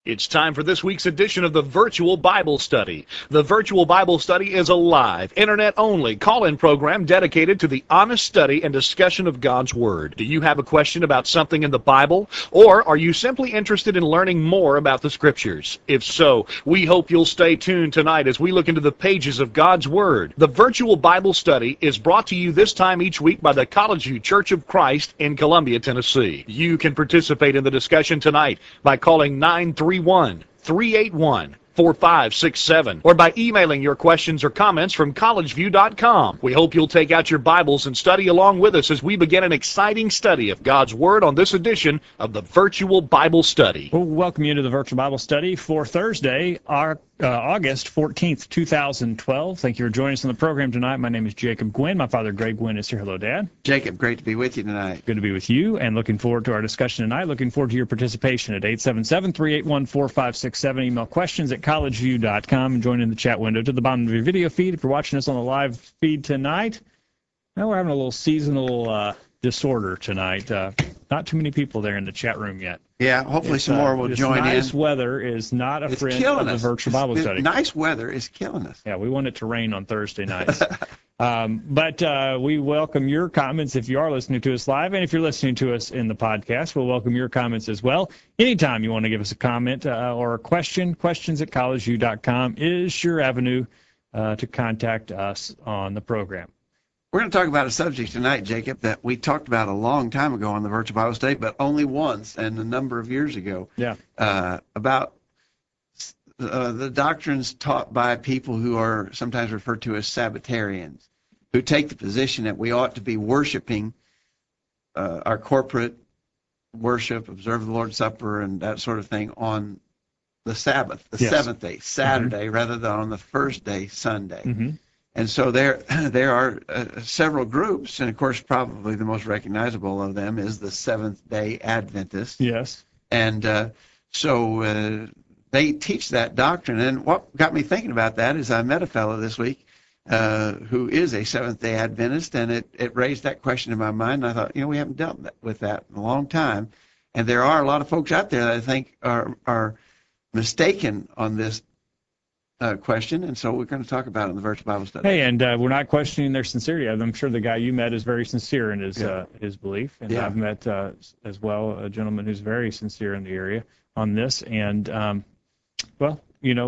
It's time for this week's edition of the Virtual Bible Study. The Virtual Bible Study is a live, internet-only call-in program dedicated to the honest study and discussion of God's Word. Do you have a question about something in the Bible? Or are you simply interested in learning more about the Scriptures? If so, we hope you'll stay tuned tonight as we look into the pages of God's Word. The Virtual Bible Study is brought to you this time each week by the College View Church of Christ in Columbia, Tennessee. You can participate in the discussion tonight by calling 931-381-4567 or by emailing your questions or comments from collegeview.com. We hope you'll take out your Bibles and study along with us as we begin an exciting study of God's Word on this edition of the Virtual Bible Study. We'll welcome you to the Virtual Bible Study for Thursday, August 14th, 2012. Thank you for joining us on the program tonight. My name is Jacob Gwynn. My father, Greg Gwynn, is here. Hello, Dad. Jacob, great to be with you tonight. Good to be with you, and looking forward to our discussion tonight. Looking forward to your participation at 877-381-4567. Email questions at collegeview.com and join in the chat window to the bottom of your video feed. If you're watching us on the live feed tonight, now we're having a little seasonal disorder tonight. Not too many people there in the chat room yet. Yeah, hopefully some more will join in. Nice weather is not a friend of the Virtual Bible Study. Nice weather is killing us. Yeah, we want it to rain on Thursday nights. But we welcome your comments if you are listening to us live, and if you're listening to us in the podcast, we'll welcome your comments as well. Anytime you want to give us a comment or a question, questions at collegeview.com is your avenue to contact us on the program. We're going to talk about a subject tonight, Jacob, that we talked about a long time ago on the Virtual Bible Study, but only once and a number of years ago. Yeah. About the doctrines taught by people who are sometimes referred to as Sabbatarians, who take the position that we ought to be worshiping our corporate worship, observe the Lord's Supper, and that sort of thing on the Sabbath, the seventh day, Saturday, rather than on the first day, Sunday. Mm-hmm. And so there are several groups, and of course probably the most recognizable of them is the Seventh-day Adventists. Yes. And so they teach that doctrine. And what got me thinking about that is I met a fellow this week who is a Seventh-day Adventist, and it raised that question in my mind. And I thought, we haven't dealt with that in a long time. And there are a lot of folks out there that I think are mistaken on this question, and so we're going to talk about it in the Virtual Bible Study. Hey, and we're not questioning their sincerity. I'm sure the guy you met is very sincere in his belief, and I've met as well a gentleman who's very sincere in the area on this. And but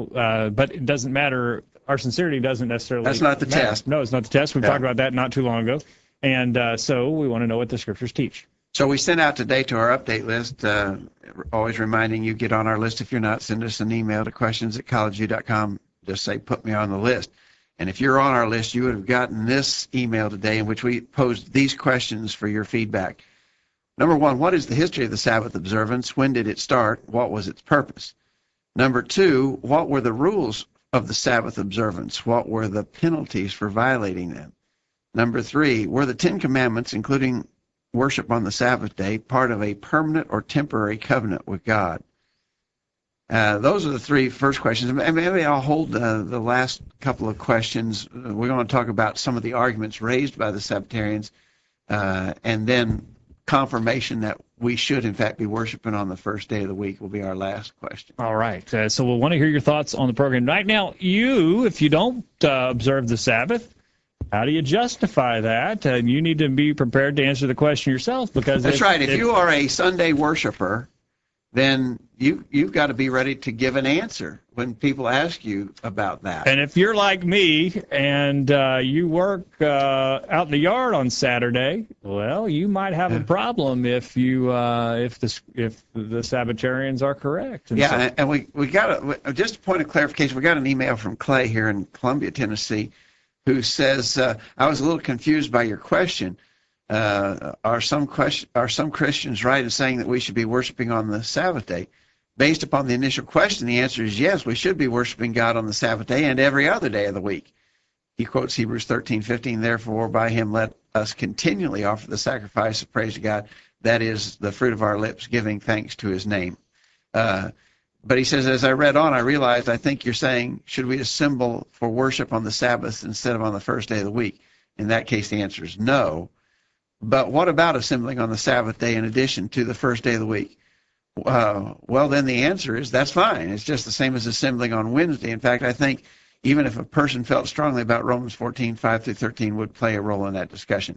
it doesn't matter. Our sincerity doesn't necessarily. That's not the matter. test. No, it's not the test. We talked about that not too long ago, and so we want to know what the Scriptures teach. So we sent out today to our update list, always reminding you, get on our list. If you're not, send us an email to questions@collegeview.com. Just say, put me on the list. And if you're on our list, you would have gotten this email today in which we posed these questions for your feedback. Number one, what is the history of the Sabbath observance? When did it start? What was its purpose? Number two, what were the rules of the Sabbath observance? What were the penalties for violating them? Number three, were the Ten Commandments, including worship on the Sabbath day, part of a permanent or temporary covenant with God? Those are the three first questions. Maybe I'll hold the last couple of questions. We're going to talk about some of the arguments raised by the Sabbatarians, and then confirmation that we should, in fact, be worshiping on the first day of the week will be our last question. All right. So we'll want to hear your thoughts on the program. Right now, if you don't observe the Sabbath, how do you justify that? You need to be prepared to answer the question yourself, because that's right. If you are a Sunday worshiper, then you've got to be ready to give an answer when people ask you about that. And if you're like me and you work out in the yard on Saturday, well, you might have a problem if the Sabbatarians are correct. And we got just a point of clarification. We got an email from Clay here in Columbia, Tennessee, who says, I was a little confused by your question. Are some Christians right in saying that we should be worshiping on the Sabbath day? Based upon the initial question, the answer is yes, we should be worshiping God on the Sabbath day and every other day of the week. He quotes Hebrews 13:15, therefore by him let us continually offer the sacrifice of praise to God, that is the fruit of our lips, giving thanks to his name. But he says, as I read on, I realized, I think you're saying, should we assemble for worship on the Sabbath instead of on the first day of the week? In that case, the answer is no. But what about assembling on the Sabbath day in addition to the first day of the week? Well, then the answer is that's fine. It's just the same as assembling on Wednesday. In fact, I think even if a person felt strongly about Romans 14, 5 through 13 would play a role in that discussion.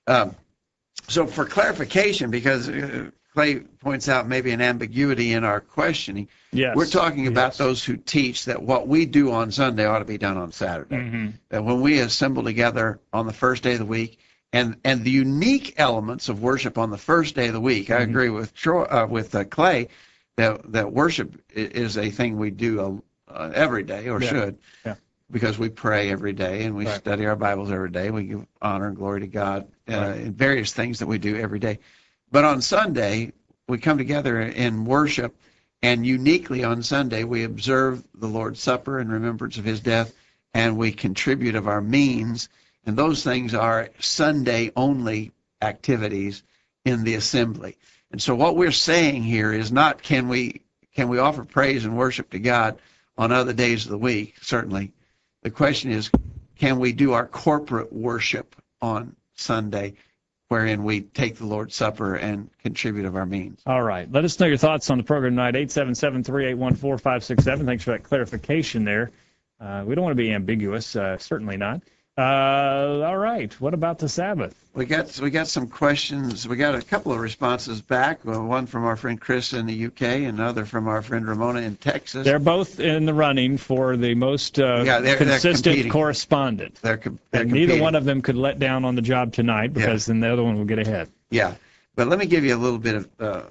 So for clarification, because Clay points out maybe an ambiguity in our questioning, Yes. we're talking about those who teach that what we do on Sunday ought to be done on Saturday. Mm-hmm. That when we assemble together on the first day of the week, and the unique elements of worship on the first day of the week, I agree with Clay that worship is a thing we do every day, or should, because we pray every day and we study our Bibles every day. We give honor and glory to God in various things that we do every day. But on Sunday, we come together in worship, and uniquely on Sunday, we observe the Lord's Supper in remembrance of his death, and we contribute of our means. And those things are Sunday-only activities in the assembly. And so what we're saying here is not can we offer praise and worship to God on other days of the week? Certainly. The question is, can we do our corporate worship on Sunday, wherein we take the Lord's Supper and contribute of our means? All right. Let us know your thoughts on the program tonight, 877-381-4567. Thanks for that clarification there. We don't want to be ambiguous, certainly not. All right. What about the Sabbath? We got some questions. We got a couple of responses back. One from our friend Chris in the UK, and another from our friend Ramona in Texas. They're both in the running for the most consistent correspondent. They're and neither one of them could let down on the job tonight, because then the other one will get ahead. Yeah, but let me give you a little bit of.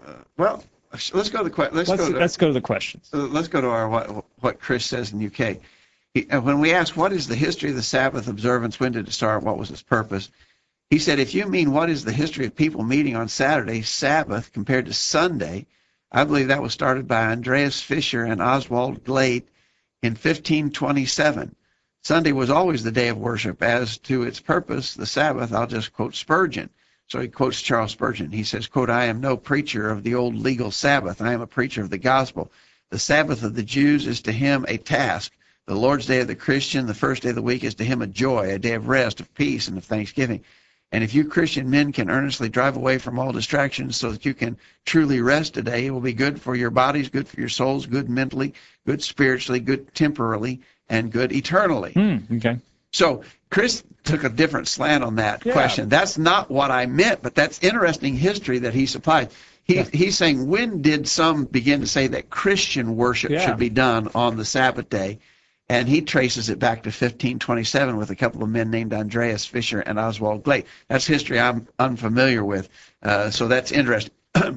Let's go to the let's go to the questions. Let's go to our what Chris says in the UK. When we asked what is the history of the Sabbath observance, when did it start, what was its purpose, he said, if you mean what is the history of people meeting on Saturday, Sabbath, compared to Sunday, I believe that was started by Andreas Fischer and Oswald Glade in 1527. Sunday was always the day of worship. As to its purpose, the Sabbath, I'll just quote Spurgeon. So he quotes Charles Spurgeon. He says, quote, I am no preacher of the old legal Sabbath. I am a preacher of the gospel. The Sabbath of the Jews is to him a task. The Lord's Day of the Christian, the first day of the week, is to him a joy, a day of rest, of peace, and of thanksgiving. And if you Christian men can earnestly drive away from all distractions so that you can truly rest today, it will be good for your bodies, good for your souls, good mentally, good spiritually, good temporally, and good eternally. Okay. So Chris took a different slant on that question. That's not what I meant, but that's interesting history that he supplied. He's saying, when did some begin to say that Christian worship should be done on the Sabbath day? And he traces it back to 1527 with a couple of men named Andreas Fischer and Oswald Glade. That's history I'm unfamiliar with, so that's interesting.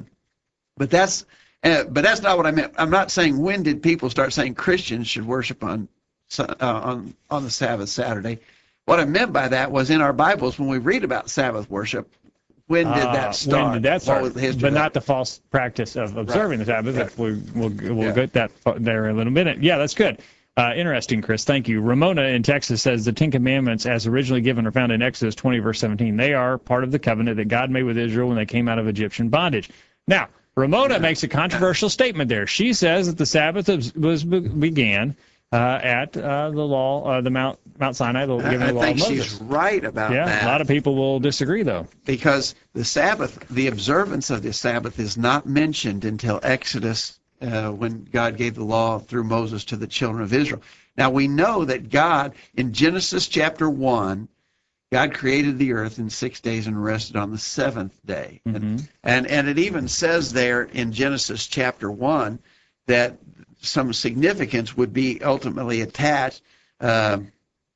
But that's not what I meant. I'm not saying when did people start saying Christians should worship on the Sabbath Saturday. What I meant by that was in our Bibles when we read about Sabbath worship. When did that start? When did that start? What was the history but of that? not the false practice of observing the Sabbath. Right. We'll get that there in a little minute. Yeah, that's good. Interesting, Chris. Thank you. Ramona in Texas says the Ten Commandments, as originally given, are found in Exodus 20, verse 17. They are part of the covenant that God made with Israel when they came out of Egyptian bondage. Now, Ramona makes a controversial statement there. She says that the Sabbath began at the law, the Mount Sinai, the giving of the law of Moses. I think she's right about that. Yeah, a lot of people will disagree, though. Because the Sabbath, the observance of the Sabbath is not mentioned until Exodus, when God gave the law through Moses to the children of Israel. Now, we know that God, in Genesis chapter 1, God created the earth in 6 days and rested on the seventh day. Mm-hmm. And it even says there in Genesis chapter 1 that some significance would be ultimately attached. Let's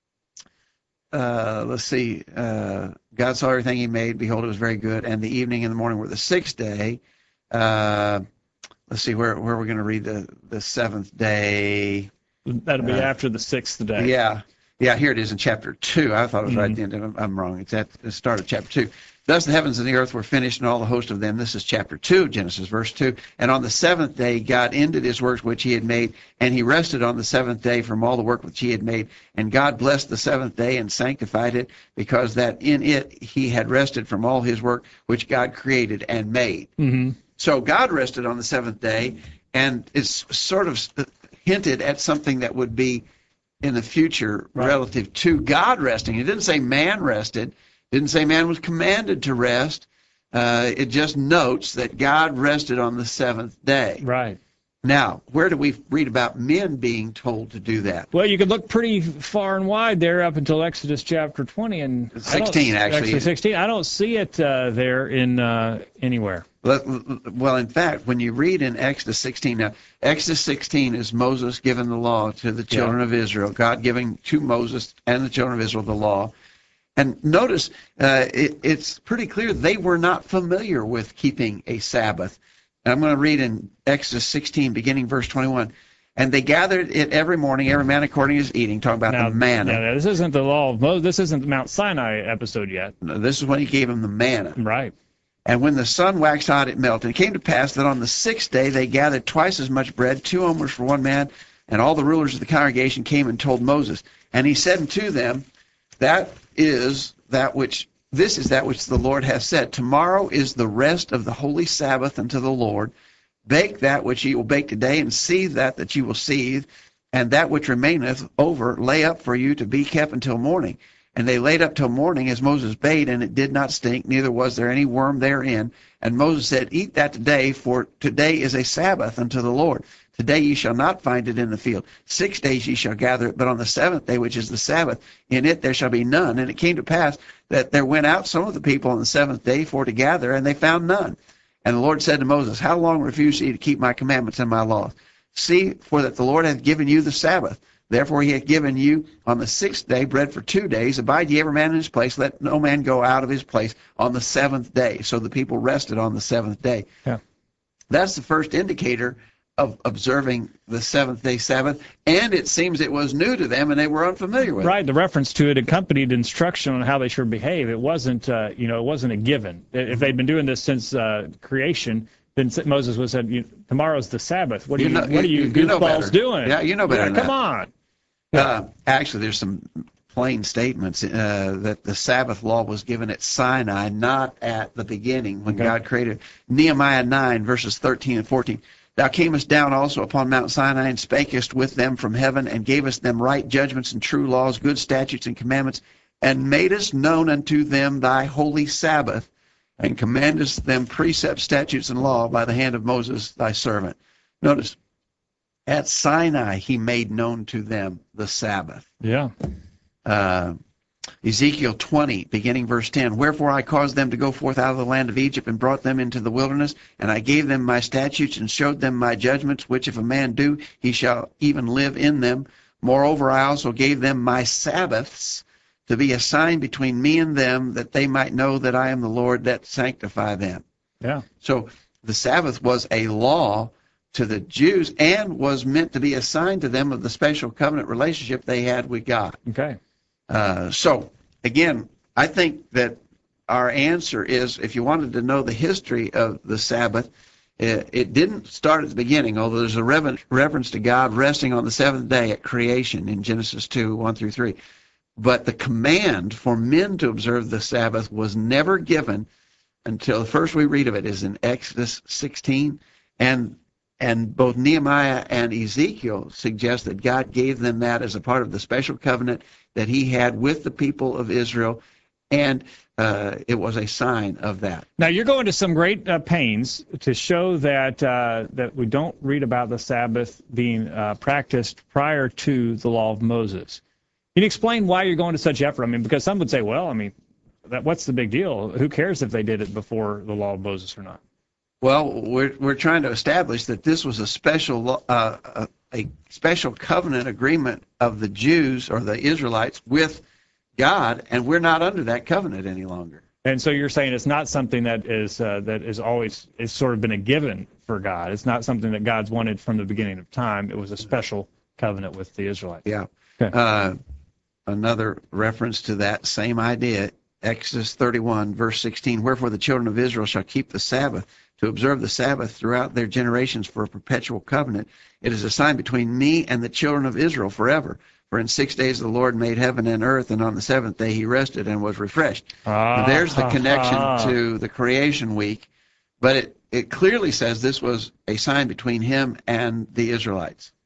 see. God saw everything he made. Behold, it was very good. And the evening and the morning were the sixth day. Let's see, where we're going to read the seventh day. That'll be after the sixth day. Yeah, here it is in chapter 2. I thought it was right at the end. I'm wrong. It's at the start of chapter 2. Thus the heavens and the earth were finished, and all the host of them. This is chapter 2, Genesis, verse 2. And on the seventh day God ended his works which he had made, and he rested on the seventh day from all the work which he had made. And God blessed the seventh day and sanctified it, because that in it he had rested from all his work which God created and made. Mm-hmm. So God rested on the seventh day, and it's sort of hinted at something that would be in the future relative to God resting. It didn't say man rested. It didn't say man was commanded to rest. It just notes that God rested on the seventh day. Right. Now, where do we read about men being told to do that? Well, you could look pretty far and wide there up until Exodus chapter 20 and 16, actually. Exodus 16. I don't see it there in anywhere. Well, in fact, when you read in Exodus 16, now, Exodus 16 is Moses giving the law to the children of Israel, God giving to Moses and the children of Israel the law. And notice, it's pretty clear they were not familiar with keeping a Sabbath. And I'm going to read in Exodus 16, beginning verse 21. And they gathered it every morning, every man according to his eating, talking about the manna. Yeah, this isn't the law of Moses. This isn't the Mount Sinai episode yet. No, this is when he gave them the manna. Right. And when the sun waxed hot, it melted. And it came to pass that on the sixth day they gathered twice as much bread, 2 omers for one man. And all the rulers of the congregation came and told Moses. And he said unto them, This is that which the Lord hath said. Tomorrow is the rest of the holy Sabbath unto the Lord. Bake that which ye will bake today, and seethe that ye will seethe, and that which remaineth over lay up for you to be kept until morning. And they laid up till morning as Moses bade, and it did not stink, neither was there any worm therein. And Moses said, Eat that today, for today is a Sabbath unto the Lord. Today ye shall not find it in the field. 6 days ye shall gather it, but on the seventh day, which is the Sabbath, in it there shall be none. And it came to pass that there went out some of the people on the seventh day for to gather, and they found none. And the Lord said to Moses, How long refuse ye to keep my commandments and my laws? See, for that the Lord hath given you the Sabbath. Therefore he hath given you on the sixth day bread for 2 days. Abide ye every man in his place. Let no man go out of his place on the seventh day. So the people rested on the seventh day. Yeah. That's the first indicator of observing the seventh day Sabbath. And it seems it was new to them and they were unfamiliar with it. Right. The reference to it accompanied instruction on how they should behave. It wasn't, it wasn't a given. If they'd been doing this since creation, then Moses would have said, tomorrow's the Sabbath. What are you goofballs doing? Yeah, you know better than that. Come on. Actually, there's some plain statements that the Sabbath law was given at Sinai, not at the beginning when God created. Nehemiah 9, verses 13 and 14. Thou camest down also upon Mount Sinai and spakest with them from heaven and gavest them right judgments and true laws, good statutes and commandments, and madest known unto them thy holy Sabbath, and commandest them precepts, statutes, and law by the hand of Moses thy servant. Notice, at Sinai he made known to them the Sabbath. Yeah. Ezekiel 20, beginning verse 10, Wherefore I caused them to go forth out of the land of Egypt and brought them into the wilderness, and I gave them my statutes and showed them my judgments, which if a man do, he shall even live in them. Moreover, I also gave them my Sabbaths to be a sign between me and them, that they might know that I am the Lord that sanctify them. Yeah. So the Sabbath was a law to the Jews and was meant to be a sign to them of the special covenant relationship they had with God. Okay. So, again, I think that our answer is, if you wanted to know the history of the Sabbath, it didn't start at the beginning, although there's a reference to God resting on the seventh day at creation in Genesis 2, 1 through 3. But the command for men to observe the Sabbath was never given until the first we read of it is in Exodus 16, and both Nehemiah and Ezekiel suggest that God gave them that as a part of the special covenant that he had with the people of Israel, and it was a sign of that. Now, you're going to some great pains to show that we don't read about the Sabbath being practiced prior to the law of Moses. Can you explain why you're going to such effort? I mean, because some would say, well, I mean, what's the big deal? Who cares if they did it before the law of Moses or not? Well, we're trying to establish that this was a special covenant agreement of the Jews or the Israelites with God, and we're not under that covenant any longer. And so you're saying it's not something that is always sort of been a given for God. It's not something that God's wanted from the beginning of time. It was a special covenant with the Israelites. Yeah. Okay. Another reference to that same idea, Exodus 31, verse 16, Wherefore the children of Israel shall keep the Sabbath, to observe the Sabbath throughout their generations for a perpetual covenant. It is a sign between me and the children of Israel forever. For in 6 days the Lord made heaven and earth, and on the seventh day he rested and was refreshed. There's the connection to the creation week, but it clearly says this was a sign between him and the Israelites.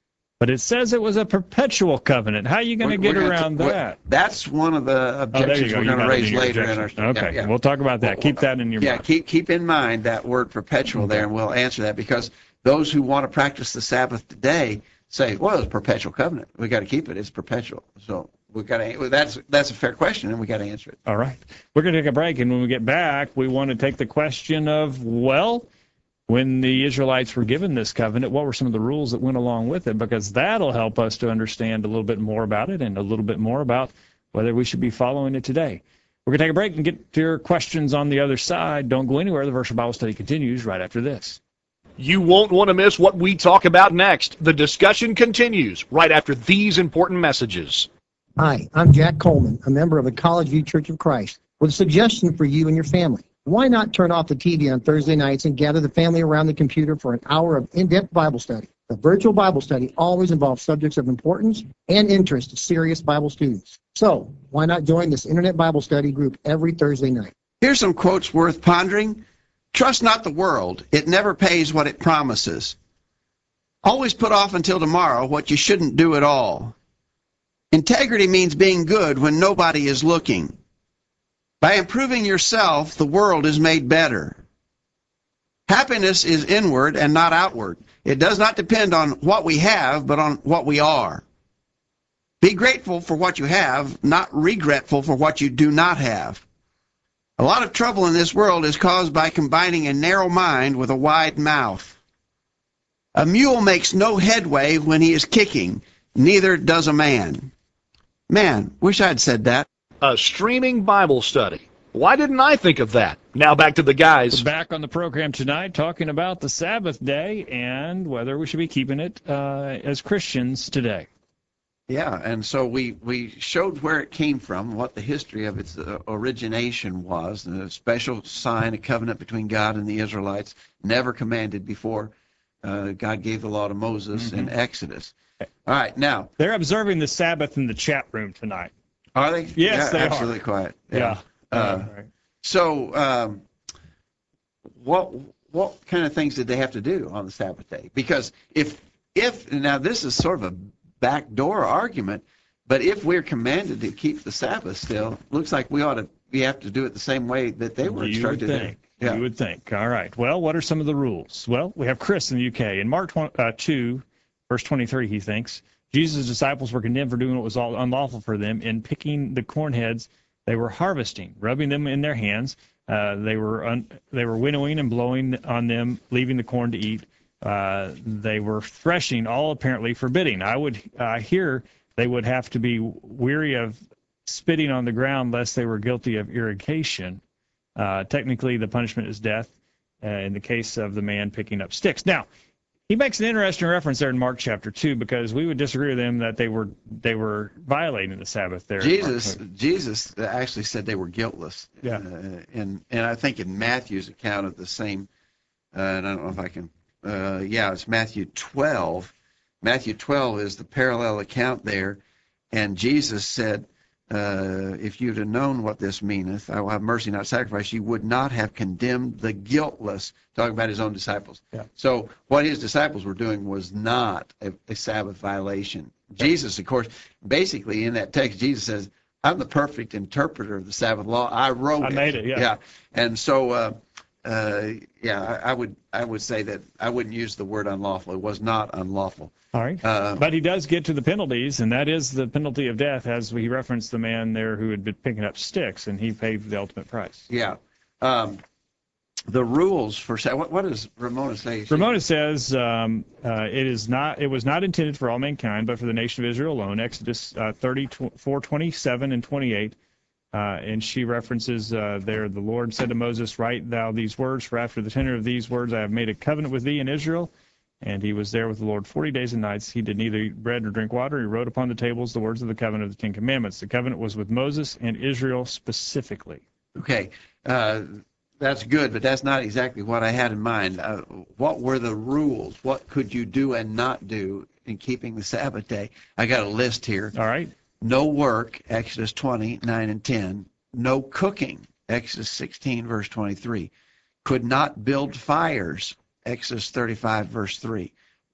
but it says it was a perpetual covenant. How are you going to get around that? That's one of the objections we're going to raise later in our study. Okay, we'll talk about that. Keep that in your mind. Yeah, keep in mind that word perpetual there, and we'll answer that, because those who want to practice the Sabbath today say, well, it's perpetual covenant. We got to keep it. It's perpetual. So we got to. That's a fair question, and we got to answer it. All right, we're going to take a break, and when we get back, we want to take the question of, well, when the Israelites were given this covenant, what were some of the rules that went along with it? Because that'll help us to understand a little bit more about it and a little bit more about whether we should be following it today. We're going to take a break and get to your questions on the other side. Don't go anywhere. The Virtual Bible Study continues right after this. You won't want to miss what we talk about next. The discussion continues right after these important messages. Hi, I'm Jack Coleman, a member of the College View Church of Christ, with a suggestion for you and your family. Why not turn off the TV on Thursday nights and gather the family around the computer for an hour of in-depth Bible study? The virtual Bible study always involves subjects of importance and interest to serious Bible students. So, why not join this Internet Bible study group every Thursday night? Here's some quotes worth pondering. Trust not the world. It never pays what it promises. Always put off until tomorrow what you shouldn't do at all. Integrity means being good when nobody is looking. By improving yourself, the world is made better. Happiness is inward and not outward. It does not depend on what we have, but on what we are. Be grateful for what you have, not regretful for what you do not have. A lot of trouble in this world is caused by combining a narrow mind with a wide mouth. A mule makes no headway when he is kicking, neither does a man. Man, wish I'd said that. A streaming Bible study. Why didn't I think of that? Now back to the guys. We're back on the program tonight talking about the Sabbath day and whether we should be keeping it as Christians today. Yeah, and so we showed where it came from, what the history of its origination was, and a special sign, a covenant between God and the Israelites, never commanded before God gave the law to Moses in Exodus. All right, now. They're observing the Sabbath in the chat room tonight. Are they? Yes, they absolutely are. Quiet. Yeah. Right. So what kind of things did they have to do on the Sabbath day? Because if now this is sort of a backdoor argument, but if we're commanded to keep the Sabbath still, looks like we have to do it the same way that they were instructed to. Yeah. You would think. All right. Well, what are some of the rules? Well, we have Chris in the UK. In Mark 2, verse 23, he thinks, Jesus' disciples were condemned for doing what was all unlawful for them in picking the corn heads they were harvesting, rubbing them in their hands. They were winnowing and blowing on them, leaving the corn to eat. They were threshing, all apparently forbidding. I would hear they would have to be weary of spitting on the ground lest they were guilty of irrigation. Technically, the punishment is death in the case of the man picking up sticks. Now, he makes an interesting reference there in Mark chapter 2 because we would disagree with him that they were violating the Sabbath there. Jesus actually said they were guiltless. Yeah. And I think in Matthew's account of the same, and I don't know if I can, it's Matthew 12. Matthew 12 is the parallel account there, and Jesus said, if you'd have known what this meaneth, I will have mercy, not sacrifice, you would not have condemned the guiltless, talking about his own disciples. Yeah. So what his disciples were doing was not a Sabbath violation. Jesus, of course, basically in that text, Jesus says, I'm the perfect interpreter of the Sabbath law. I wrote it. I made it, yeah. And so, I would say that I wouldn't use the word unlawful. It was not unlawful. All right. But he does get to the penalties, and that is the penalty of death, as he referenced the man there who had been picking up sticks, and he paid the ultimate price. Yeah. The rules for what does Ramona say? Ramona says it was not intended for all mankind, but for the nation of Israel alone. Exodus 34:27 and 28. And she references there, the Lord said to Moses, write thou these words, for after the tenor of these words I have made a covenant with thee in Israel. And he was there with the Lord 40 days and nights. He did neither eat bread nor drink water. He wrote upon the tables the words of the covenant of the Ten Commandments. The covenant was with Moses and Israel specifically. Okay, that's good, but that's not exactly what I had in mind. What were the rules? What could you do and not do in keeping the Sabbath day? I got a list here. All right. No work, Exodus 20, 9 and 10. No cooking, Exodus 16, verse 23. Could not build fires, Exodus 35, verse 3.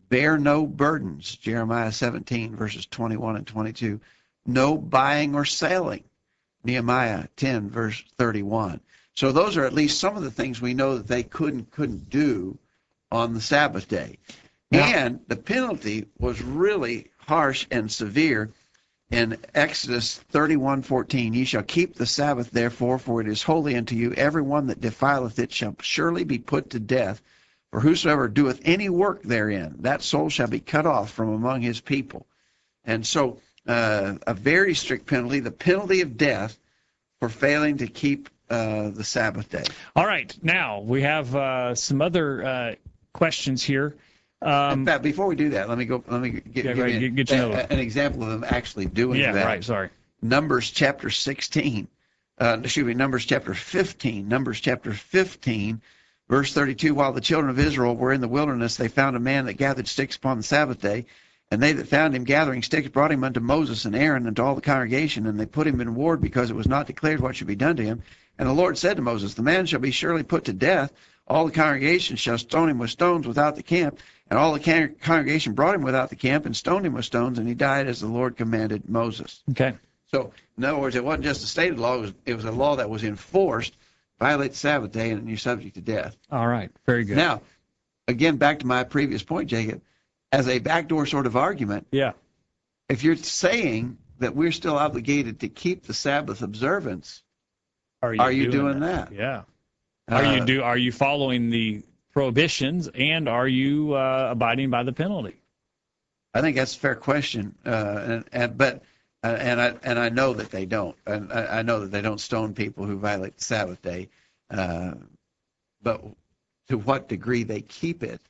Bear no burdens, Jeremiah 17, verses 21 and 22. No buying or selling, Nehemiah 10, verse 31. So those are at least some of the things we know that they couldn't do on the Sabbath day. Now, And the penalty was really harsh and severe. In Exodus 31:14, ye shall keep the Sabbath, therefore, for it is holy unto you. Every one that defileth it shall surely be put to death. For whosoever doeth any work therein, that soul shall be cut off from among his people. And so a very strict penalty, the penalty of death for failing to keep the Sabbath day. all right. Now we have some other questions here. In fact, before we do that, let me give you get to know it. an example of them actually doing Yeah, that. right. Sorry. Numbers chapter 16. Numbers chapter 15. Numbers chapter 15, verse 32. While the children of Israel were in the wilderness, they found a man that gathered sticks upon the Sabbath day. And they that found him gathering sticks brought him unto Moses and Aaron and to all the congregation. And they put him in ward because it was not declared what should be done to him. And the Lord said to Moses, the man shall be surely put to death. All the congregation shall stone him with stones without the camp. And all the congregation brought him without the camp and stoned him with stones, and he died as the Lord commanded Moses. Okay. So, in other words, it wasn't just a stated law, it was a law that was enforced, violate the Sabbath day, and you're subject to death. All right. Very good. Now, again, back to my previous point, Jacob, as a backdoor sort of argument, yeah. if you're saying that we're still obligated to keep the Sabbath observance, are you doing that? Yeah. Are you following the prohibitions, and are you abiding by the penalty? I think that's a fair question, but I know that they don't. And I know that they don't stone people who violate the Sabbath day, but to what degree they keep it,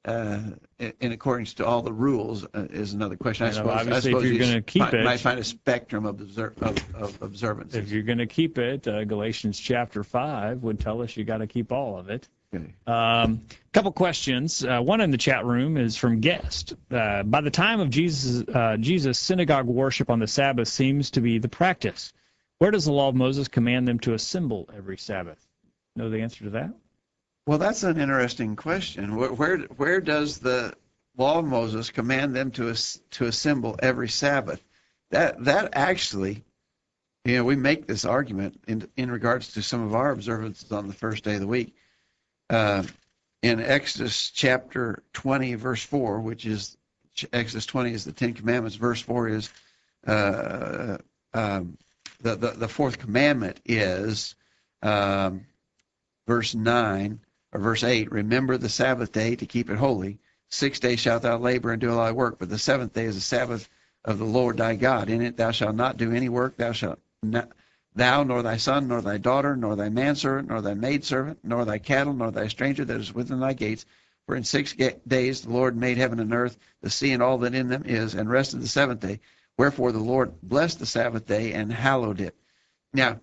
in accordance to all the rules, is another question. I suppose if you're going to keep it, might find a spectrum of observance. If you're going to keep it, Galatians chapter 5 would tell us you got to keep all of it. Okay. Couple questions. One in the chat room is from Guest. By the time of Jesus, synagogue worship on the Sabbath seems to be the practice. Where does the law of Moses command them to assemble every Sabbath? Know the answer to that? Well, that's an interesting question. Where does the law of Moses command them to assemble every Sabbath? That actually, we make this argument in regards to some of our observances on the first day of the week. In Exodus chapter 20, verse 4, which is Exodus 20 is the Ten Commandments. Verse 4 is the fourth commandment is verse 9 or verse 8. Remember the Sabbath day to keep it holy. 6 days shalt thou labor and do all thy work, but the seventh day is the Sabbath of the Lord thy God. In it thou shalt not do any work. Thou, nor thy son, nor thy daughter, nor thy manservant, nor thy maidservant, nor thy cattle, nor thy stranger that is within thy gates. For in 6 days the Lord made heaven and earth, the sea and all that in them is, and rested the seventh day. Wherefore the Lord blessed the Sabbath day and hallowed it. Now,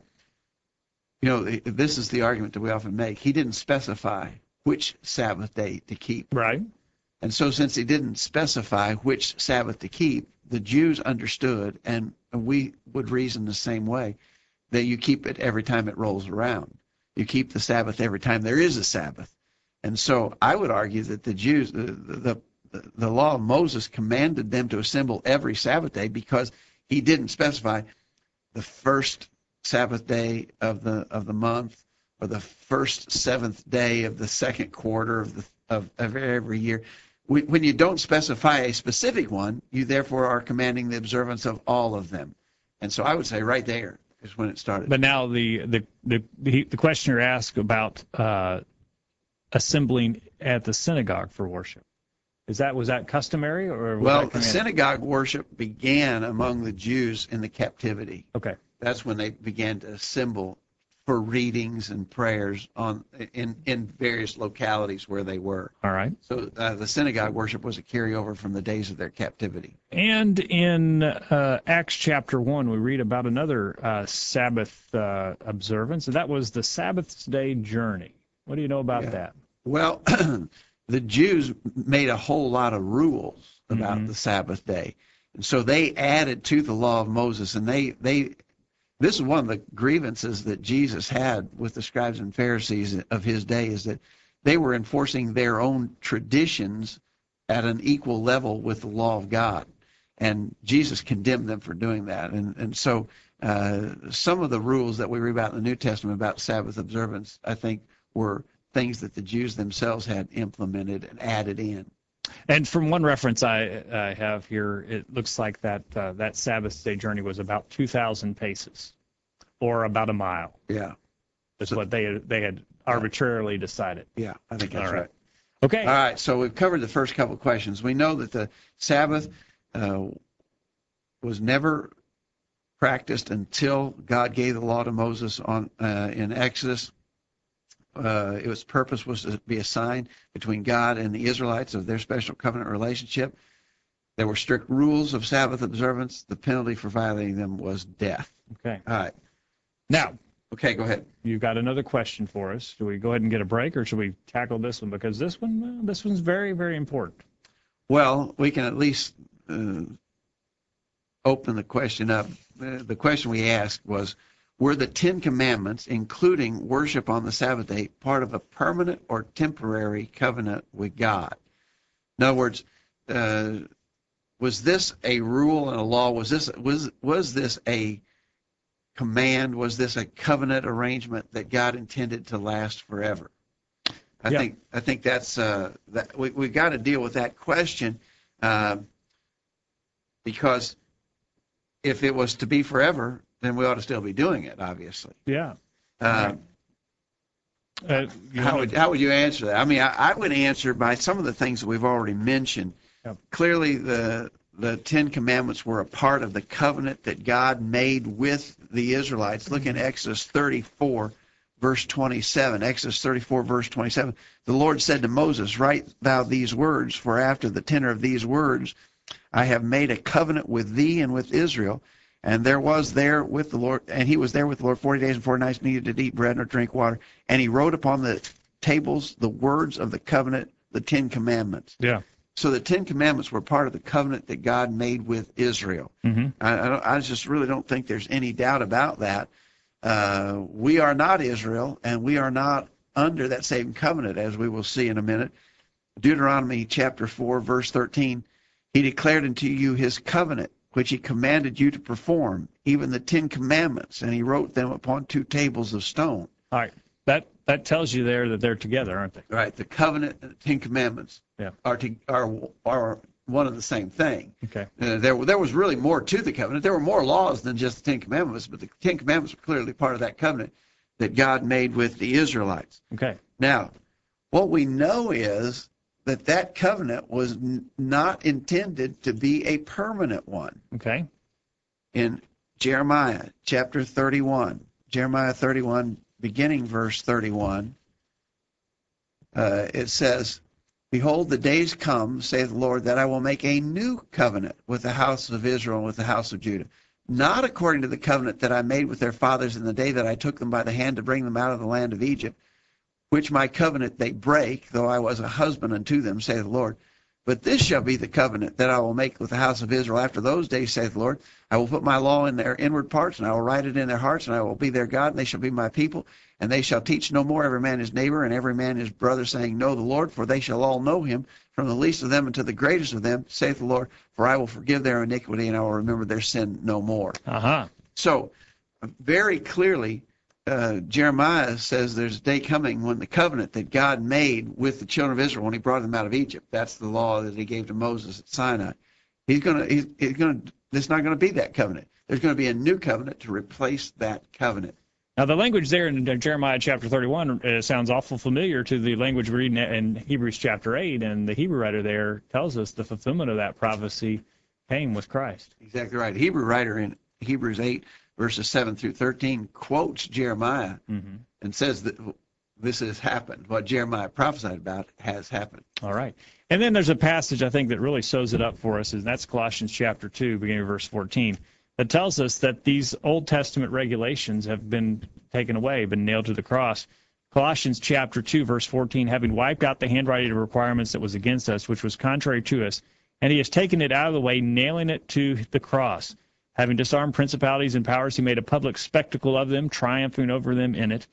this is the argument that we often make. He didn't specify which Sabbath day to keep. Right. And so since he didn't specify which Sabbath to keep, the Jews understood, and we would reason the same way, that you keep it every time it rolls around. You keep the Sabbath every time there is a Sabbath. And so I would argue that the Jews, the law of Moses commanded them to assemble every Sabbath day because he didn't specify the first Sabbath day of the month or the first seventh day of the second quarter of every year. When you don't specify a specific one, you therefore are commanding the observance of all of them. And so I would say right there is when it started. But now the questioner asked about assembling at the synagogue for worship. Was that customary, or the synagogue worship began among the Jews in the captivity. Okay, that's when they began to assemble for readings and prayers in various localities where they were. All right. So the synagogue worship was a carryover from the days of their captivity. And in Acts chapter 1, we read about another Sabbath observance, and that was the Sabbath day journey. What do you know about that? Well, the Jews made a whole lot of rules about the Sabbath day. And so they added to the law of Moses, and this is one of the grievances that Jesus had with the scribes and Pharisees of his day, is that they were enforcing their own traditions at an equal level with the law of God. And Jesus condemned them for doing that. And so some of the rules that we read about in the New Testament about Sabbath observance, I think, were things that the Jews themselves had implemented and added in. And from one reference I have here, it looks like that Sabbath day journey was about 2,000 paces, or about a mile. Yeah. That's what they had arbitrarily decided. Yeah, I think that's All right. Okay. All right, so we've covered the first couple of questions. We know that the Sabbath was never practiced until God gave the law to Moses in Exodus. Its purpose was to be a sign between God and the Israelites of their special covenant relationship. There were strict rules of Sabbath observance. The penalty for violating them was death. Okay. All right. Now, Okay, go ahead. you've got another question for us. Do we go ahead and get a break, or should we tackle this one? Because this one's very, very important. Well, we can at least open the question up. The question we asked was, were the Ten Commandments, including worship on the Sabbath day, part of a permanent or temporary covenant with God? In other words, was this a rule and a law? Was this a command? Was this a covenant arrangement that God intended to last forever? I think that's that we've got to deal with that question, because if it was to be forever, then we ought to still be doing it, obviously. Yeah. How would you answer that? I mean, I would answer by some of the things that we've already mentioned. Yep. Clearly, the Ten Commandments were a part of the covenant that God made with the Israelites. Look in Exodus 34, verse 27. Exodus 34, verse 27. The Lord said to Moses, "Write thou these words, for after the tenor of these words I have made a covenant with thee and with Israel." And he was there with the Lord 40 days and 40 nights, neither did eat bread nor drink water. And he wrote upon the tables the words of the covenant, the Ten Commandments. Yeah. So the Ten Commandments were part of the covenant that God made with Israel. Mm-hmm. I just really don't think there's any doubt about that. We are not Israel, and we are not under that same covenant, as we will see in a minute. Deuteronomy chapter 4, verse 13, he declared unto you his covenant, which he commanded you to perform, even the Ten Commandments, and he wrote them upon 2 tables of stone. All right. That tells you there that they're together, aren't they? Right. The covenant and the Ten Commandments are one and the same thing. Okay. There was really more to the covenant. There were more laws than just the Ten Commandments, but the Ten Commandments were clearly part of that covenant that God made with the Israelites. Okay. Now, what we know is that covenant was not intended to be a permanent one. Okay. In Jeremiah chapter 31, Jeremiah 31, beginning verse 31, it says, "Behold, the days come, saith the Lord, that I will make a new covenant with the house of Israel and with the house of Judah, not according to the covenant that I made with their fathers in the day that I took them by the hand to bring them out of the land of Egypt, which my covenant they break, though I was a husband unto them, saith the Lord. But this shall be the covenant that I will make with the house of Israel after those days, saith the Lord. I will put my law in their inward parts, and I will write it in their hearts, and I will be their God, and they shall be my people. And they shall teach no more every man his neighbor, and every man his brother, saying, Know the Lord, for they shall all know him, from the least of them unto the greatest of them, saith the Lord. For I will forgive their iniquity, and I will remember their sin no more." Uh-huh. So, very clearly, Jeremiah says there's a day coming when the covenant that God made with the children of Israel when he brought them out of Egypt, that's the law that he gave to Moses at Sinai. It's not going to be that covenant. There's going to be a new covenant to replace that covenant. Now, the language there in Jeremiah chapter 31 sounds awful familiar to the language we're reading in Hebrews chapter 8, and the Hebrew writer there tells us the fulfillment of that prophecy came with Christ. Exactly right. The Hebrew writer in Hebrews 8, verses 7 through 13, quotes Jeremiah and says that this has happened. What Jeremiah prophesied about has happened. All right. And then there's a passage, I think, that really sews it up for us, and that's Colossians chapter 2, beginning of verse 14, that tells us that these Old Testament regulations have been taken away, been nailed to the cross. Colossians chapter 2, verse 14, having wiped out the handwriting of requirements that was against us, which was contrary to us, and he has taken it out of the way, nailing it to the cross. Having disarmed principalities and powers, he made a public spectacle of them, triumphing over them in it.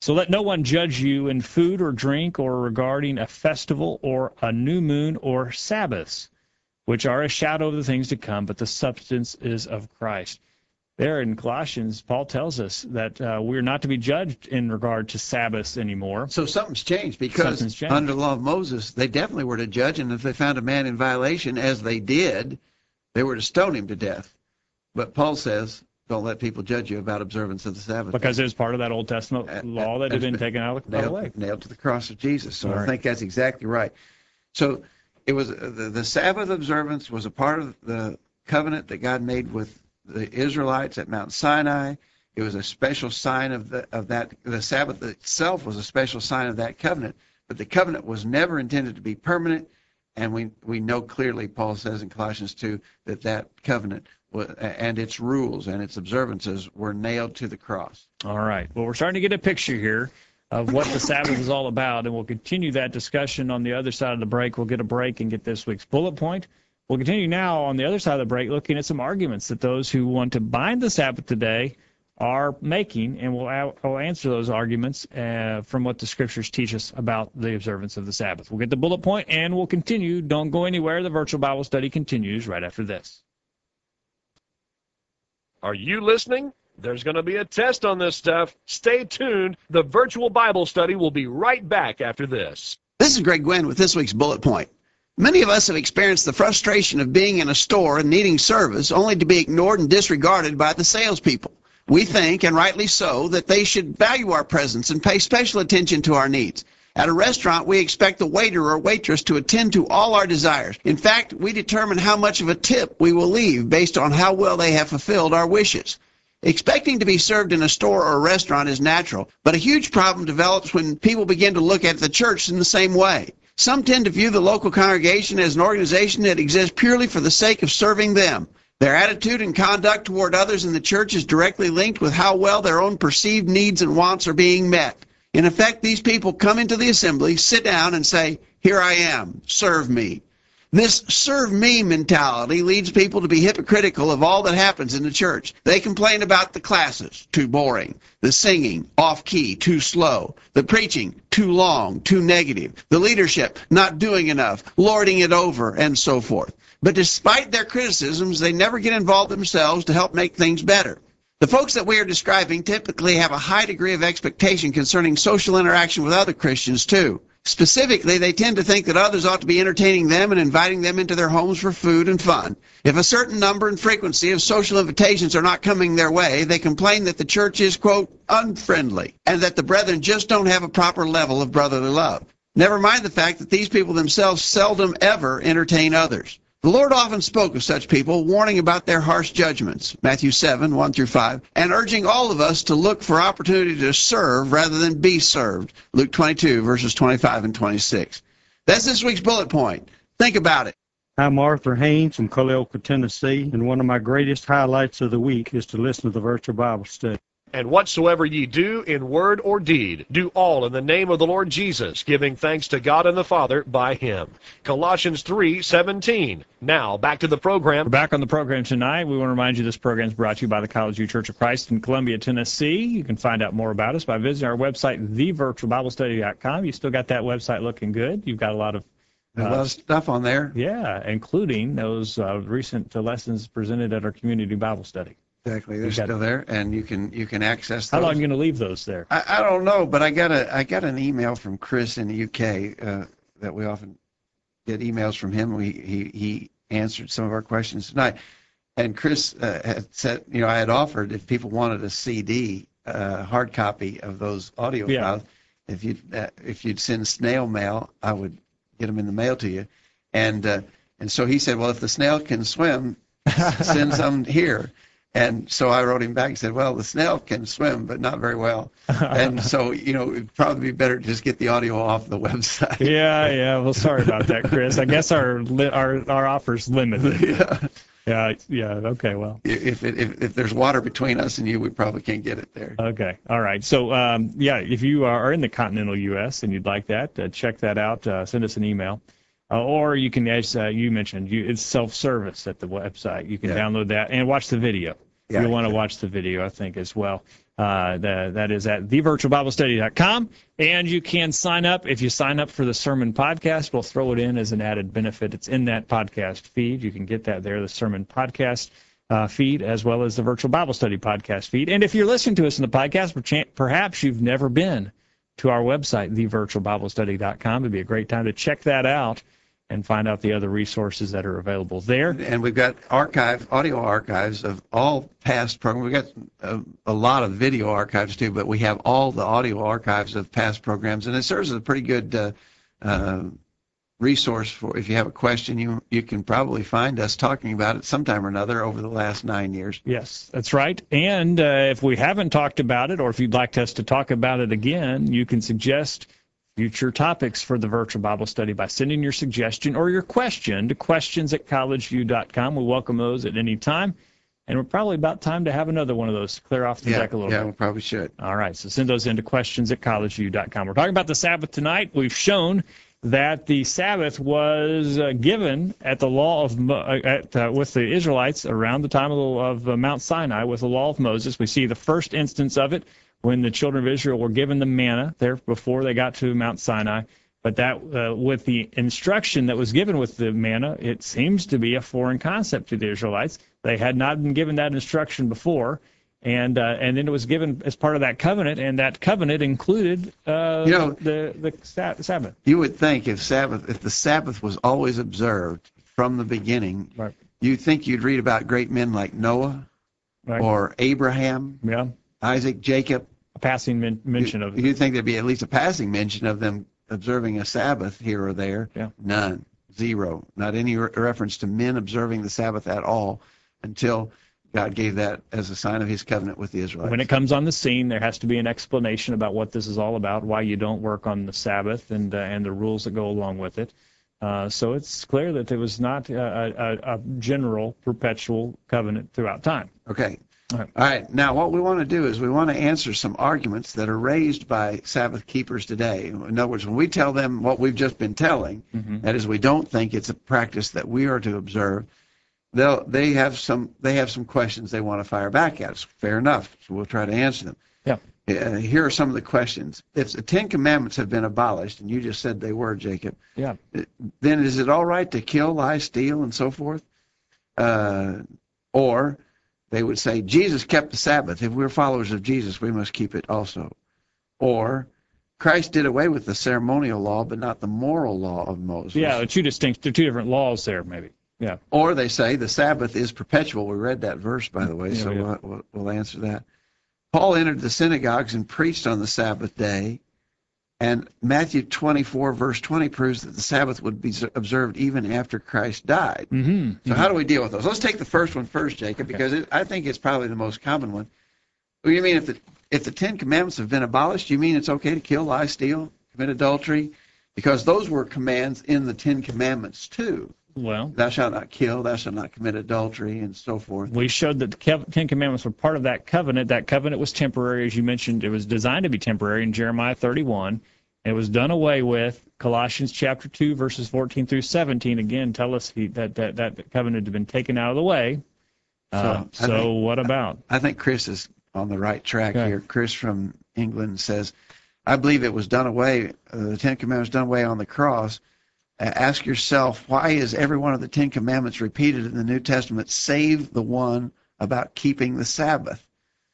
So let no one judge you in food or drink or regarding a festival or a new moon or Sabbaths, which are a shadow of the things to come, but the substance is of Christ. There in Colossians, Paul tells us that we're not to be judged in regard to Sabbaths anymore. So something's changed, because under the law of Moses, they definitely were to judge, and if they found a man in violation, as they did, they were to stone him to death. But Paul says, don't let people judge you about observance of the Sabbath. Because it was part of that Old Testament law that had been taken out of the way. Nailed to the cross of Jesus. So Right. I think that's exactly right. So it was the Sabbath observance was a part of the covenant that God made with the Israelites at Mount Sinai. It was a special sign of that. The Sabbath itself was a special sign of that covenant. But the covenant was never intended to be permanent. And we know clearly, Paul says in Colossians 2, that covenant and its rules and its observances were nailed to the cross. All right. Well, we're starting to get a picture here of what the Sabbath is all about, and we'll continue that discussion on the other side of the break. We'll get a break and get this week's bullet point. We'll continue now on the other side of the break, looking at some arguments that those who want to bind the Sabbath today are making, and we'll answer those arguments from what the Scriptures teach us about the observance of the Sabbath. We'll get the bullet point, and we'll continue. Don't go anywhere. The virtual Bible study continues right after this. Are you listening? There's going to be a test on this stuff. Stay tuned. The virtual Bible study will be right back after this. This is Greg Gwynn with this week's bullet point. Many of us have experienced the frustration of being in a store and needing service only to be ignored and disregarded by the salespeople. We think, and rightly so, that they should value our presence and pay special attention to our needs. At a restaurant, we expect the waiter or waitress to attend to all our desires. In fact, we determine how much of a tip we will leave based on how well they have fulfilled our wishes. Expecting to be served in a store or a restaurant is natural, but a huge problem develops when people begin to look at the church in the same way. Some tend to view the local congregation as an organization that exists purely for the sake of serving them. Their attitude and conduct toward others in the church is directly linked with how well their own perceived needs and wants are being met. In effect, these people come into the assembly, sit down, and say, "Here I am, serve me." This serve me mentality leads people to be hypocritical of all that happens in the church. They complain about the classes, too boring, the singing, off-key, too slow, the preaching, too long, too negative, the leadership, not doing enough, lording it over, and so forth. But despite their criticisms, they never get involved themselves to help make things better. The folks that we are describing typically have a high degree of expectation concerning social interaction with other Christians, too. Specifically, they tend to think that others ought to be entertaining them and inviting them into their homes for food and fun. If a certain number and frequency of social invitations are not coming their way, they complain that the church is, quote, unfriendly, and that the brethren just don't have a proper level of brotherly love. Never mind the fact that these people themselves seldom ever entertain others. The Lord often spoke of such people, warning about their harsh judgments, Matthew 7, 1 through 5, and urging all of us to look for opportunity to serve rather than be served, Luke 22, verses 25 and 26. That's this week's bullet point. Think about it. I'm Arthur Haynes from Culleoka, Tennessee, and one of my greatest highlights of the week is to listen to the virtual Bible study. And whatsoever ye do in word or deed, do all in the name of the Lord Jesus, giving thanks to God and the Father by him. Colossians 3:17. Now, back to the program. We're back on the program tonight. We want to remind you this program is brought to you by the College View Church of Christ in Columbia, Tennessee. You can find out more about us by visiting our website, thevirtualbiblestudy.com. You still got that website looking good. You've got a lot of There's a lot of stuff on there. yeah, including those recent lessons presented at our community Bible study. Exactly, they're still there, and you can access those. How long are you going to leave those there? I don't know, but I got an email from Chris in the UK that we often get emails from him. He answered some of our questions tonight, and Chris had said, I had offered if people wanted a CD, hard copy of those audio files, if you'd send snail mail, I would get them in the mail to you, and so he said, well, if the snail can swim, send some here. And so I wrote him back and said, well, the snail can swim, but not very well. And so, it'd probably be better to just get the audio off the website. Yeah. Well, sorry about that, Chris. I guess our offer's limited. Yeah. Okay. Well, if there's water between us and you, we probably can't get it there. Okay. All right. So, if you are in the continental U.S. and you'd like that, check that out. Send us an email. Or you can, as you mentioned, it's self-service at the website. You can download that and watch the video. Yeah, you'll want to watch the video, I think, as well. That is at thevirtualbiblestudy.com, and you can sign up. If you sign up for the sermon podcast, we'll throw it in as an added benefit. It's in that podcast feed. You can get that there, the sermon podcast feed, as well as the Virtual Bible Study podcast feed. And if you're listening to us in the podcast, perhaps you've never been to our website, thevirtualbiblestudy.com. It'd be a great time to check that out and find out the other resources that are available there. And we've got audio archives of all past programs. We've got a lot of video archives too, but we have all the audio archives of past programs, and it serves as a pretty good resource for if you have a question. You can probably find us talking about it sometime or another over the last 9 years. Yes, that's right. And if we haven't talked about it, or if you'd like us to talk about it again, you can suggest future topics for the Virtual Bible Study by sending your suggestion or your question to questions@collegeview.com. We welcome those at any time. And we're probably about time to have another one of those to clear off the deck a little bit. Yeah, we probably should. All right, so send those into questions@collegeview.com. We're talking about the Sabbath tonight. We've shown that the Sabbath was given at the law of with the Israelites around the time of Mount Sinai with the law of Moses. We see the first instance of it when the children of Israel were given the manna there before they got to Mount Sinai. But that with the instruction that was given with the manna, it seems to be a foreign concept to the Israelites. They had not been given that instruction before, and then it was given as part of that covenant, and that covenant included the Sabbath. You would think if the Sabbath was always observed from the beginning, Right. you'd think you'd read about great men like Noah Right. or Abraham, Yeah, Isaac, Jacob. a passing mention of it. You'd think there'd be at least a passing mention of them observing a Sabbath here or there. Yeah. None. Zero. Not any reference to men observing the Sabbath at all until God gave that as a sign of his covenant with the Israelites. When it comes on the scene, there has to be an explanation about what this is all about, why you don't work on the Sabbath, and the rules that go along with it. So it's clear that there was not a general, perpetual covenant throughout time. Okay. All right. All right. Now, what we want to do is we want to answer some arguments that are raised by Sabbath keepers today. In other words, when we tell them what we've just been telling, that is, we don't think it's a practice that we are to observe, they have some questions they want to fire back at us. Fair enough. So we'll try to answer them. Yeah. Here are some of the questions. If the Ten Commandments have been abolished, and you just said they were, Jacob, Yeah. then is it all right to kill, lie, steal, and so forth? Or they would say, Jesus kept the Sabbath. If we're followers of Jesus, we must keep it also. Or Christ did away with the ceremonial law, but not the moral law of Moses. Yeah, they're two different laws there, maybe. Yeah. Or they say the Sabbath is perpetual. We read that verse, by the way, Yeah, so yeah. we'll answer that. Paul entered the synagogues and preached on the Sabbath day, and Matthew 24, verse 20, proves that the Sabbath would be observed even after Christ died. Mm-hmm. So how do we deal with those? Let's take the first one first, Jacob, because I think it's probably the most common one. Well, you mean if the Ten Commandments have been abolished, you mean it's okay to kill, lie, steal, commit adultery? Because those were commands in the Ten Commandments too. Well, Thou shalt not kill, thou shalt not commit adultery, and so forth. we showed that the Ten Commandments were part of that covenant. That covenant was temporary, as you mentioned. It was designed to be temporary in Jeremiah 31. It was done away with. Colossians chapter 2, verses 14 through 17, again, tell us that covenant had been taken out of the way. So what about? I think Chris is on the right track Okay. here. Chris from England says, I believe it was done away, the Ten Commandments done away on the cross. Ask yourself, why is every one of the Ten Commandments repeated in the New Testament, save the one about keeping the Sabbath?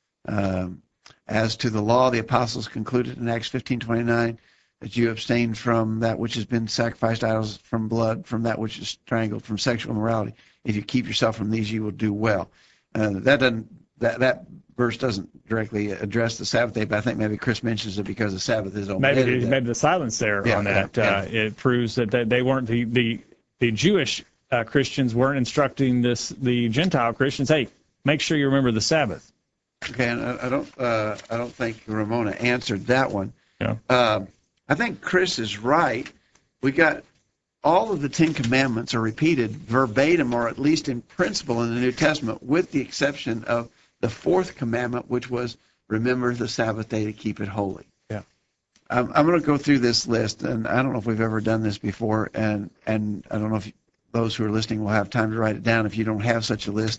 As to the law, the apostles concluded in Acts 15:29 that you abstain from that which has been sacrificed to idols, from blood, from that which is strangled, from sexual immorality. If you keep yourself from these, you will do well. That verse doesn't directly address the Sabbath day, but I think maybe Chris mentions it because the Sabbath is omitted. Maybe the silence there Yeah, on that. yeah. It proves that they weren't the Jewish Christians weren't instructing the Gentile Christians. Hey, make sure you remember the Sabbath. Okay, and I don't think Ramona answered that one. Yeah. I think Chris is right. We got all of the Ten Commandments are repeated verbatim, or at least in principle, in the New Testament, with the exception of the fourth commandment, which was remember the Sabbath day to keep it holy. Yeah. I'm going to go through this list, and I don't know if we've ever done this before, and I don't know if those who are listening will have time to write it down if you don't have such a list.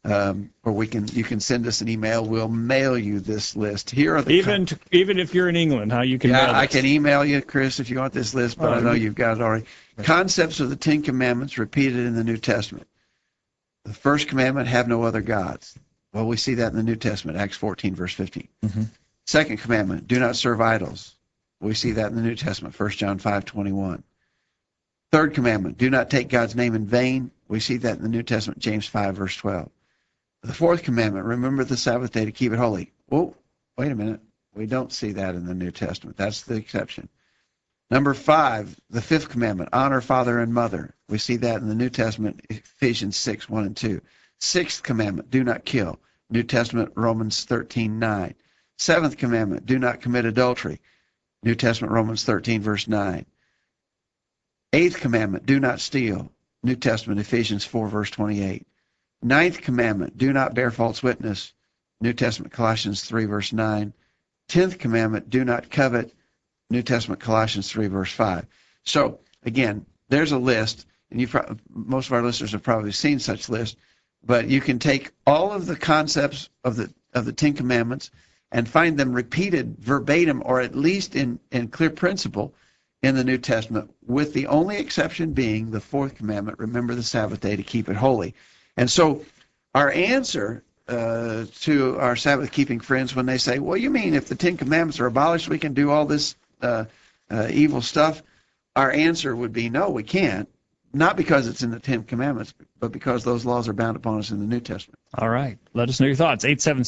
or you can send us an email. We'll mail you this list. Here are the even if you're in England, you can mail this. I can email you, Chris, if you want this list, but I know you've got it already. Right. Concepts of the Ten Commandments repeated in the New Testament. The first commandment, have no other gods. Well, we see that in the New Testament, Acts 14, verse 15. Mm-hmm. Second commandment, do not serve idols. We see that in the New Testament, 1 John 5:21. Third commandment, do not take God's name in vain. We see that in the New Testament, James 5, verse 12. The fourth commandment, remember the Sabbath day to keep it holy. Whoa, wait a minute. We don't see that in the New Testament. That's the exception. Number 5, the fifth commandment, honor father and mother. We see that in the New Testament, Ephesians 6, 1 and 2. Sixth commandment, do not kill. New Testament, Romans 13, 9. Seventh commandment, do not commit adultery. New Testament, Romans 13, verse 9. Eighth commandment, do not steal. New Testament, Ephesians 4, verse 28. Ninth commandment, do not bear false witness. New Testament, Colossians 3, verse 9. 10th commandment, do not covet. New Testament, Colossians 3, verse 5. So, again, there's a list, and most of our listeners have probably seen such lists, but you can take all of the concepts of the Ten Commandments and find them repeated verbatim, or at least in clear principle, in the New Testament, with the only exception being the fourth commandment, remember the Sabbath day to keep it holy. And so our answer to our Sabbath-keeping friends when they say, well, you mean if the Ten Commandments are abolished, we can do all this evil stuff? Our answer would be, no, we can't. Not because it's in the Ten Commandments, but because those laws are bound upon us in the New Testament. All right. Let us know your thoughts.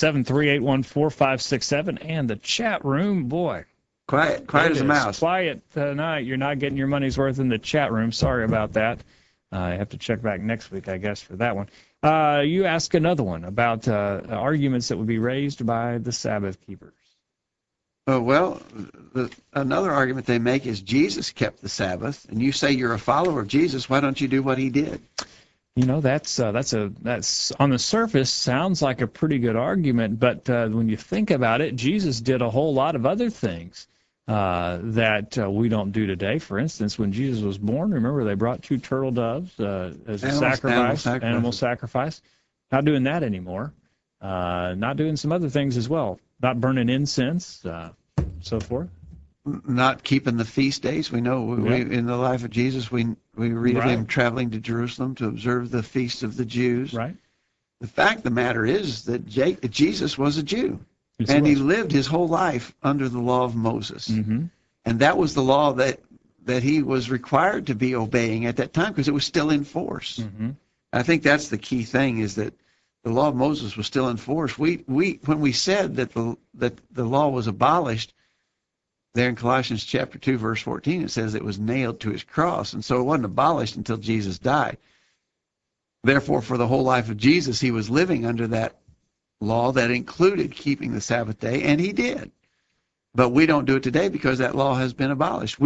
877-381-4567. And the chat room, boy. Quiet as a mouse. Quiet tonight. You're not getting your money's worth in the chat room. Sorry about that. I have to check back next week, I guess, for that one. You ask another one about arguments that would be raised by the Sabbath keepers. Well, another argument they make is Jesus kept the Sabbath, and you say you're a follower of Jesus. Why don't you do what he did? You know, that's on the surface sounds like a pretty good argument, but when you think about it, Jesus did a whole lot of other things that we don't do today. For instance, when Jesus was born, remember they brought 2 turtle doves as a animal sacrifice. Not doing that anymore. Not doing some other things as well. Not burning incense, so forth. Not keeping the feast days. We know in the life of Jesus, we read of him traveling to Jerusalem to observe the feast of the Jews. Right. The fact of the matter is that Jesus was a Jew, and he lived his whole life under the law of Moses. Mm-hmm. And that was the law that he was required to be obeying at that time because it was still in force. Mm-hmm. I think that's the key thing, is that the law of Moses was still in force. When we said that the law was abolished, there in Colossians chapter 2, verse 14, it says it was nailed to his cross, and so it wasn't abolished until Jesus died. Therefore, for the whole life of Jesus, he was living under that law that included keeping the Sabbath day, and he did. But we don't do it today because that law has been abolished.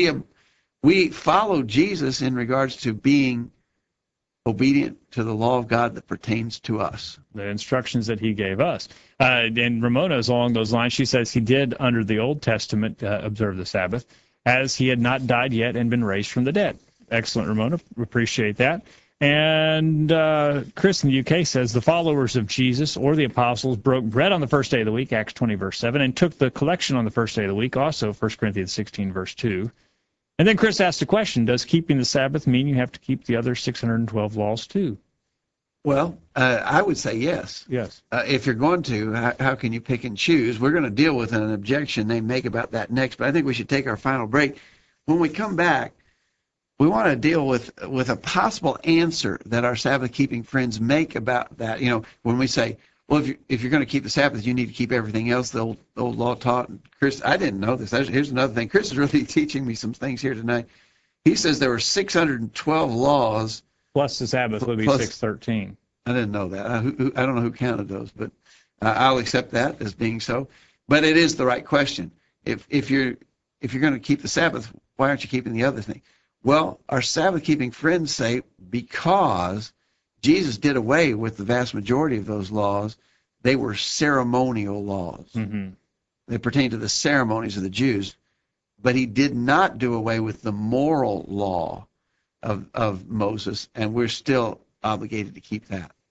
We follow Jesus in regards to being obedient to the law of God that pertains to us. The instructions that he gave us. And Ramona is along those lines. She says he did, under the Old Testament, observe the Sabbath, as he had not died yet and been raised from the dead. Excellent, Ramona. Appreciate that. And Chris in the UK says, the followers of Jesus or the apostles broke bread on the first day of the week, Acts 20, verse 7, and took the collection on the first day of the week, also 1 Corinthians 16, verse 2. And then Chris asked the question, does keeping the Sabbath mean you have to keep the other 612 laws too? Well, I would say yes. Yes. If you're going to, how can you pick and choose? We're going to deal with an objection they make about that next, but I think we should take our final break. When we come back, we want to deal with a possible answer that our Sabbath-keeping friends make about that. You know, when we say, well, if you're going to keep the Sabbath, you need to keep everything else the old law taught. And Chris, I didn't know this. Here's another thing. Chris is really teaching me some things here tonight. He says there were 612 laws. Plus the Sabbath would be 613. I didn't know that. I don't know who counted those, but I'll accept that as being so. But it is the right question. If you're going to keep the Sabbath, why aren't you keeping the other thing? Well, our Sabbath-keeping friends say because Jesus did away with the vast majority of those laws. They were ceremonial laws. Mm-hmm. They pertain to the ceremonies of the Jews. But he did not do away with the moral law of Moses, and we're still obligated to keep that.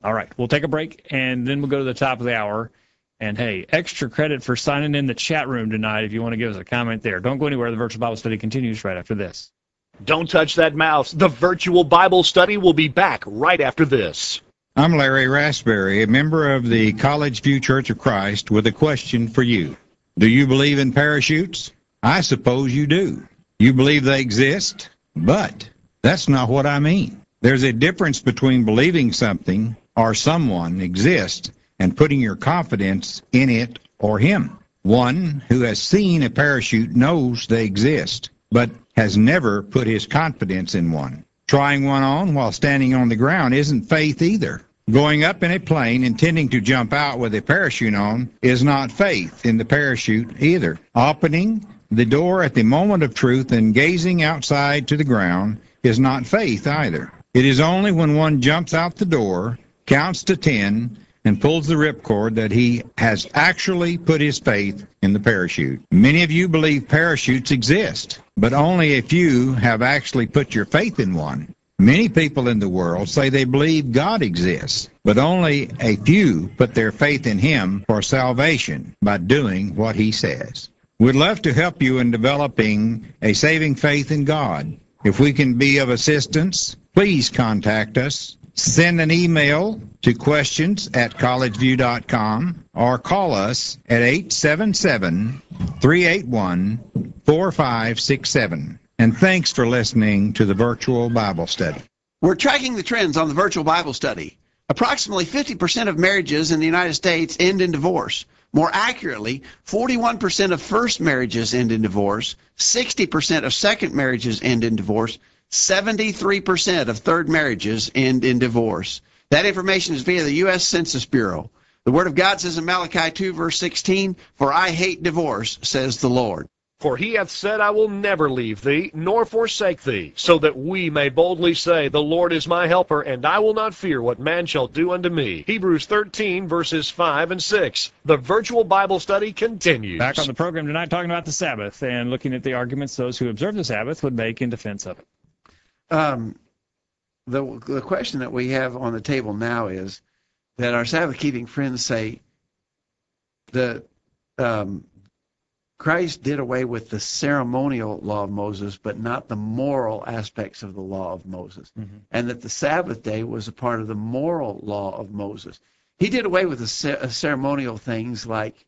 All right, we'll take a break, and then we'll go to the top of the hour. And, hey, extra credit for signing in the chat room tonight if you want to give us a comment there. Don't go anywhere. The virtual Bible study continues right after this. Don't touch that mouse. The virtual Bible study will be back right after this. I'm Larry Raspberry, a member of the College View Church of Christ, with a question for you. Do you believe in parachutes? I suppose you do. You believe they exist? But that's not what I mean. There's a difference between believing something or someone exists and putting your confidence in it or him. One who has seen a parachute knows they exist, but has never put his confidence in one. Trying one on while standing on the ground isn't faith either. Going up in a plane intending to jump out with a parachute on is not faith in the parachute either. Opening the door at the moment of truth and gazing outside to the ground is not faith either. It is only when one jumps out the door, counts to 10, and pulls the ripcord that he has actually put his faith in the parachute. Many of you believe parachutes exist, but only a few have actually put your faith in one. Many people in the world say they believe God exists, but only a few put their faith in him for salvation by doing what he says. We'd love to help you in developing a saving faith in God. If we can be of assistance, please contact us. Send an email to questions@collegeview.com or call us at 877-381-4567. And thanks for listening to the Virtual Bible Study. We're tracking the trends on the virtual Bible study. Approximately 50% of marriages in the United States end in divorce. More accurately, 41% of first marriages end in divorce, 60% of second marriages end in divorce, 73% of third marriages end in divorce. That information is via the U.S. Census Bureau. The Word of God says in Malachi 2, verse 16, "For I hate divorce, says the Lord." For he hath said, I will never leave thee, nor forsake thee, so that we may boldly say, the Lord is my helper, and I will not fear what man shall do unto me. Hebrews 13, verses 5 and 6. The virtual Bible study continues. Back on the program tonight talking about the Sabbath and looking at the arguments those who observe the Sabbath would make in defense of it. The question that we have on the table now is that our Sabbath-keeping friends say that Christ did away with the ceremonial law of Moses, but not the moral aspects of the law of Moses, and that the Sabbath day was a part of the moral law of Moses. He did away with the ceremonial things like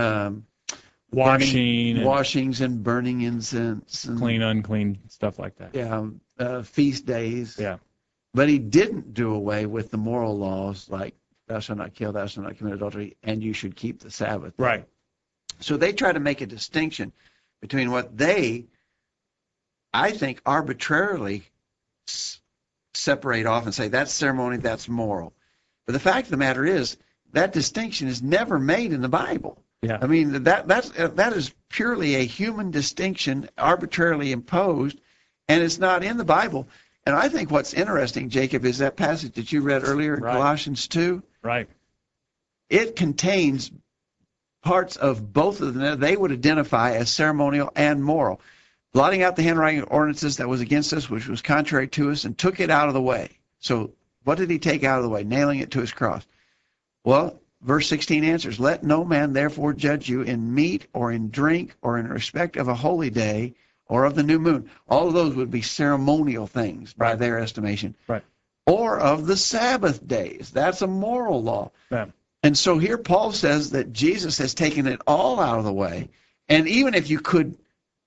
washings and burning incense, and clean, unclean, stuff like that. Yeah, feast days. Yeah. But he didn't do away with the moral laws like thou shalt not kill, thou shalt not commit adultery, and you should keep the Sabbath. Right. So they try to make a distinction between what they, I think, arbitrarily separate off and say that's ceremony, that's moral. But the fact of the matter is that distinction is never made in the Bible. Yeah. I mean, that is purely a human distinction, arbitrarily imposed, and it's not in the Bible. And I think what's interesting, Jacob, is that passage that you read earlier in Colossians 2. Right. It contains parts of both of them they would identify as ceremonial and moral. Blotting out the handwriting of ordinances that was against us, which was contrary to us, and took it out of the way. So what did he take out of the way? Nailing it to his cross. Well, verse 16 answers, let no man therefore judge you in meat or in drink or in respect of a holy day or of the new moon. All of those would be ceremonial things by their estimation. Right. Or of the Sabbath days. That's a moral law. Yeah. And so here Paul says that Jesus has taken it all out of the way. And even if you could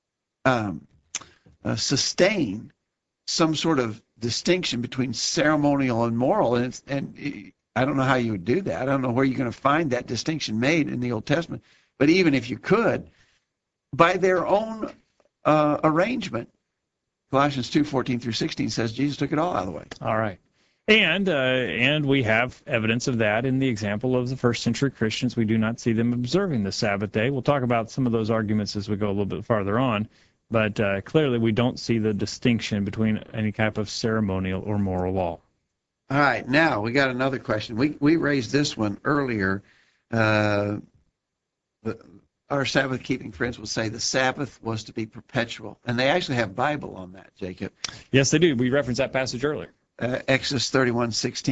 sustain some sort of distinction between ceremonial and moral, and I don't know how you would do that. I don't know where you're going to find that distinction made in the Old Testament. But even if you could, by their own arrangement, Colossians 2:14 through 16 says Jesus took it all out of the way. All right. And we have evidence of that in the example of the first century Christians. We do not see them observing the Sabbath day. We'll talk about some of those arguments as we go a little bit farther on, but clearly we don't see the distinction between any type of ceremonial or moral law. All right, now we got another question. We raised this one earlier. Our Sabbath-keeping friends will say the Sabbath was to be perpetual, and they actually have Bible on that, Jacob. Yes, they do. We referenced that passage earlier. Exodus 31:16.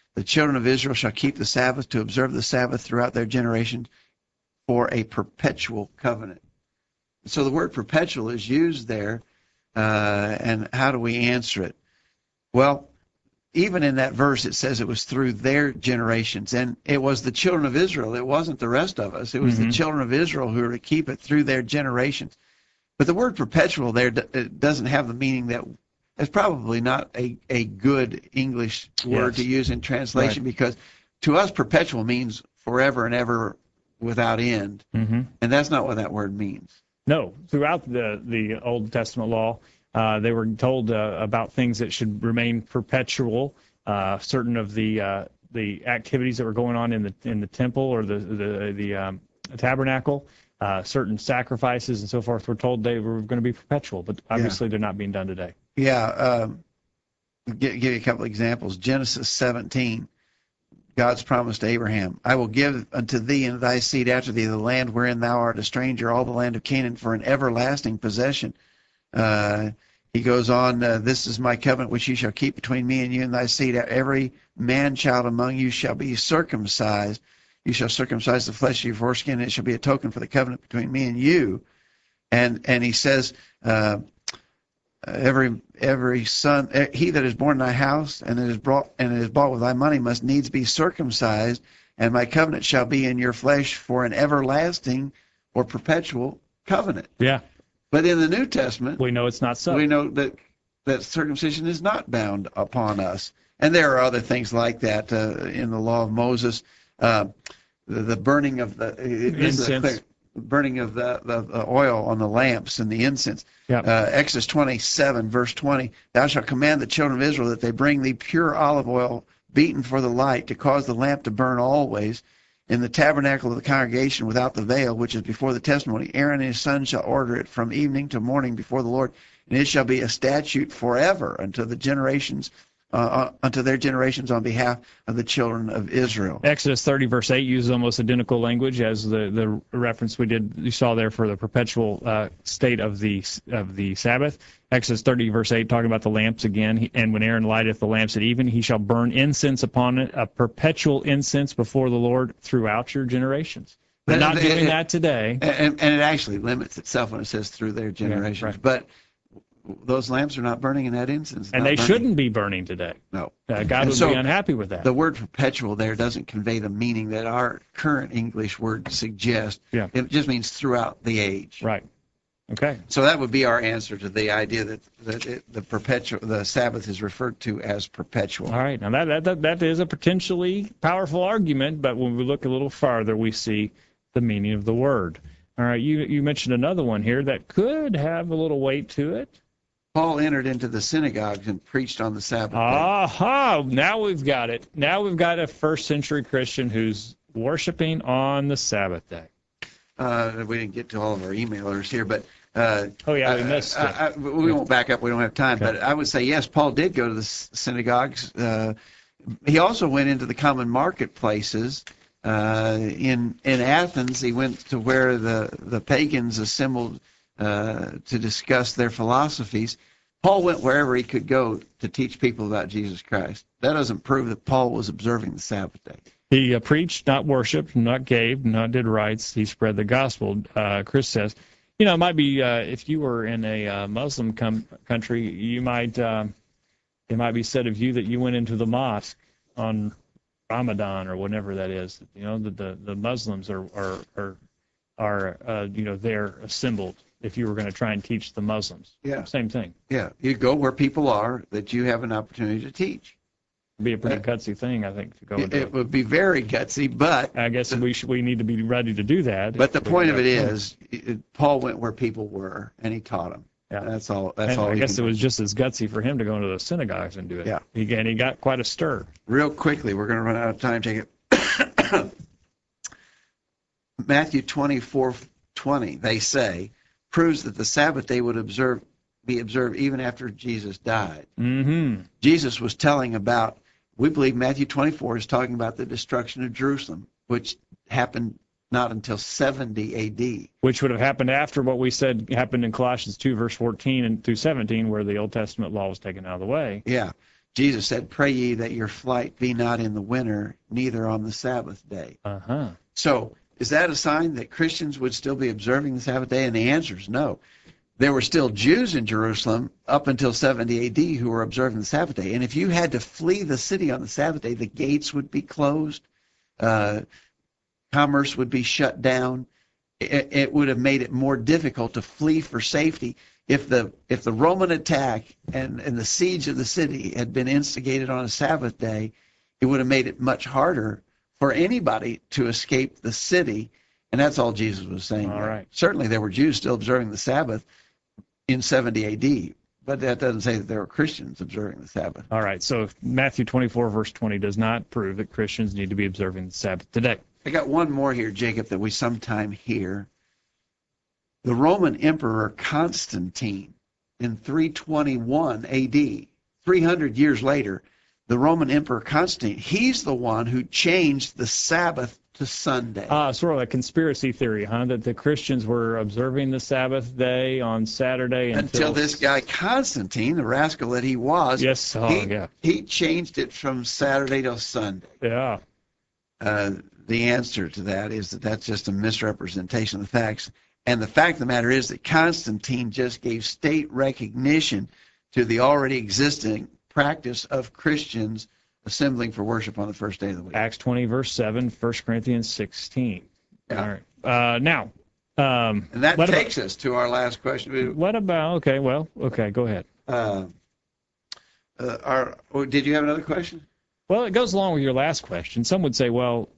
The children of Israel shall keep the Sabbath to observe the Sabbath throughout their generations for a perpetual covenant. So the word perpetual is used there, and how do we answer it? Well, even in that verse, it says it was through their generations, and it was the children of Israel. It wasn't the rest of us. It was the children of Israel who were to keep it through their generations. But the word perpetual there doesn't have the meaning that it's probably not a good English word to use in translation, because to us perpetual means forever and ever without end, and that's not what that word means. No, throughout the Old Testament law, they were told about things that should remain perpetual. Certain of the activities that were going on in the temple or the tabernacle, certain sacrifices and so forth, were told they were going to be perpetual, but obviously they're not being done today. Yeah, give you a couple examples. Genesis 17. God's promise to Abraham, I will give unto thee and thy seed after thee the land wherein thou art a stranger, all the land of Canaan, for an everlasting possession. He goes on, this is my covenant which ye shall keep between me and you and thy seed. Every man-child among you shall be circumcised. You shall circumcise the flesh of your foreskin, and it shall be a token for the covenant between me and you. And he says, every son, he that is born in thy house and is bought with thy money must needs be circumcised, and my covenant shall be in your flesh for an everlasting or perpetual covenant. Yeah. But in the New Testament, We know it's not so. we know that circumcision is not bound upon us. And there are other things like that in the law of Moses. The burning of the Incense. burning of the oil on the lamps and the incense. Yep. Exodus 27, verse 20, thou shalt command the children of Israel that they bring thee pure olive oil beaten for the light, to cause the lamp to burn always in the tabernacle of the congregation without the veil, which is before the testimony. Aaron and his sons shall order it from evening to morning before the Lord, and it shall be a statute forever unto the generations, unto their generations, on behalf of the children of Israel. Exodus 30, verse 8 uses almost identical language as the reference you saw there for the perpetual state of the Sabbath. Exodus 30, verse 8, talking about the lamps again. And when Aaron lighteth the lamps at even, he shall burn incense upon it, a perpetual incense before the Lord throughout your generations. They're not doing that today. And it actually limits itself when it says through their generations. Yeah, right. But those lamps are not burning in that incense. And they shouldn't be burning today. No. God would be unhappy with that. The word perpetual there doesn't convey the meaning that our current English word suggests. Yeah. It just means throughout the age. Right. Okay. So that would be our answer to the idea that the Sabbath is referred to as perpetual. All right. Now that is a potentially powerful argument, but when we look a little farther, we see the meaning of the word. All right. You mentioned another one here that could have a little weight to it. Paul entered into the synagogues and preached on the Sabbath day. Aha! Now we've got it. Now we've got a first-century Christian who's worshiping on the Sabbath day. We didn't get to all of our emailers here, but we missed it. We won't back up. We don't have time. Okay. But I would say, yes, Paul did go to the synagogues. He also went into the common marketplaces. In Athens, he went to where the pagans assembled to discuss their philosophies. Paul went wherever he could go to teach people about Jesus Christ. That doesn't prove that Paul was observing the Sabbath day. He preached, not worshiped, not gave, not did rites. He spread the gospel. Chris says, it might be if you were in a Muslim country, you might it might be said of you that you went into the mosque on Ramadan or whatever that is. The Muslims are they're assembled. If you were going to try and teach the Muslims, same thing. Yeah, you go where people are that you have an opportunity to teach. It'd be a pretty gutsy thing, I think, to go into. It would be very gutsy, but I guess we need to be ready to do that. But the point of it is, Paul went where people were and he taught them. Yeah. That's all. I guess it was just as gutsy for him to go into the synagogues and do it. Yeah. He got quite a stir. Real quickly, we're going to run out of time. Take it. Matthew 24:20. They say proves that the Sabbath day would be observed even after Jesus died. Mm-hmm. Jesus was telling about. We believe Matthew 24 is talking about the destruction of Jerusalem, which happened not until 70 A.D. Which would have happened after what we said happened in Colossians 2, verse 14 and through 17, where the Old Testament law was taken out of the way. Yeah. Jesus said, "Pray ye that your flight be not in the winter, neither on the Sabbath day." Uh-huh. So is that a sign that Christians would still be observing the Sabbath day? And the answer is no. There were still Jews in Jerusalem up until 70 AD who were observing the Sabbath day. And if you had to flee the city on the Sabbath day, the gates would be closed, commerce would be shut down. It would have made it more difficult to flee for safety. If the Roman attack and the siege of the city had been instigated on a Sabbath day, it would have made it much harder for anybody to escape the city. And that's all Jesus was saying. All right. Certainly there were Jews still observing the Sabbath in 70 AD, but that doesn't say that there were Christians observing the Sabbath. All right. So Matthew 24, verse 20 does not prove that Christians need to be observing the Sabbath today. I got one more here, Jacob, that we sometime hear. The Roman Emperor Constantine in 321 AD, 300 years later, the Roman Emperor Constantine, he's the one who changed the Sabbath to Sunday. Sort of a conspiracy theory, huh? That the Christians were observing the Sabbath day on Saturday until this guy Constantine, the rascal that he was, yes, he changed it from Saturday to Sunday. Yeah. The answer to that is that that's just a misrepresentation of the facts. And the fact of the matter is that Constantine just gave state recognition to the already existing practice of Christians assembling for worship on the first day of the week. Acts 20, verse 7, 1 Corinthians 16. Yeah. All right. Now. And that takes us to our last question. What about, okay, go ahead. Did you have another question? Well, it goes along with your last question. Some would say, well,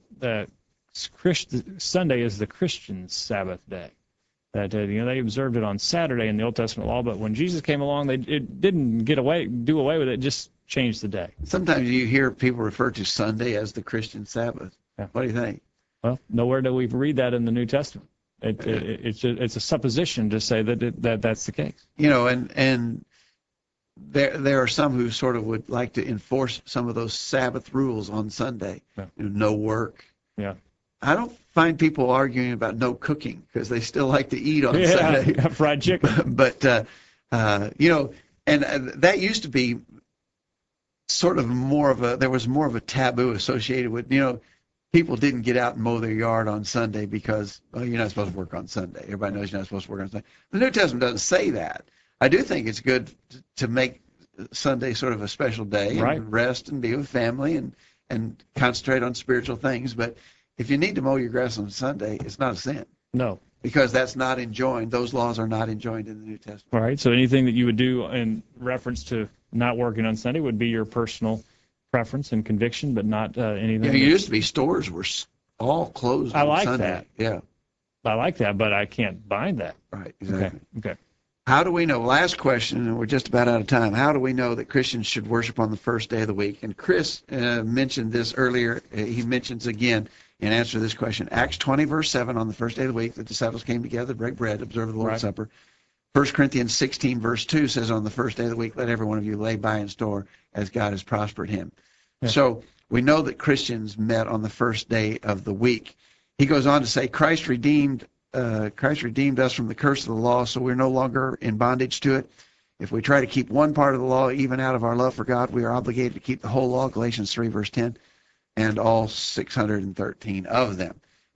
Sunday is the Christian's Sabbath day. That they observed it on Saturday in the Old Testament law, but when Jesus came along, it didn't do away with it. Just changed the day. Sometimes you hear people refer to Sunday as the Christian Sabbath. Yeah. What do you think? Well, nowhere do we read that in the New Testament. It's a supposition to say that that's the case. And there are some who sort of would like to enforce some of those Sabbath rules on Sunday. Yeah. No work. Yeah. I don't find people arguing about no cooking because they still like to eat on Sunday. Yeah, fried chicken. But that used to be sort of there was more of a taboo associated with, people didn't get out and mow their yard on Sunday because, you're not supposed to work on Sunday. Everybody knows you're not supposed to work on Sunday. The New Testament doesn't say that. I do think it's good to make Sunday sort of a special day, right, and rest and be with family and concentrate on spiritual things. But if you need to mow your grass on Sunday, it's not a sin. No. Because that's not enjoined. Those laws are not enjoined in the New Testament. All right. So anything that you would do in reference to not working on Sunday would be your personal preference and conviction, but not anything. It used to be stores were all closed on Sunday. That. Yeah. I like that, but I can't bind that. Right. Exactly. Okay. How do we know? Last question, and we're just about out of time. How do we know that Christians should worship on the first day of the week? And Chris mentioned this earlier. He mentions again in answer to this question. Acts 20, verse 7, on the first day of the week, the disciples came together, break bread, observe the Lord's Supper. 1 Corinthians 16, verse 2 says, on the first day of the week, let every one of you lay by in store as God has prospered him. Yeah. So we know that Christians met on the first day of the week. He goes on to say, Christ redeemed us from the curse of the law, so we're no longer in bondage to it. If we try to keep one part of the law, even out of our love for God, we are obligated to keep the whole law, Galatians 3, verse 10, and all 613 of them.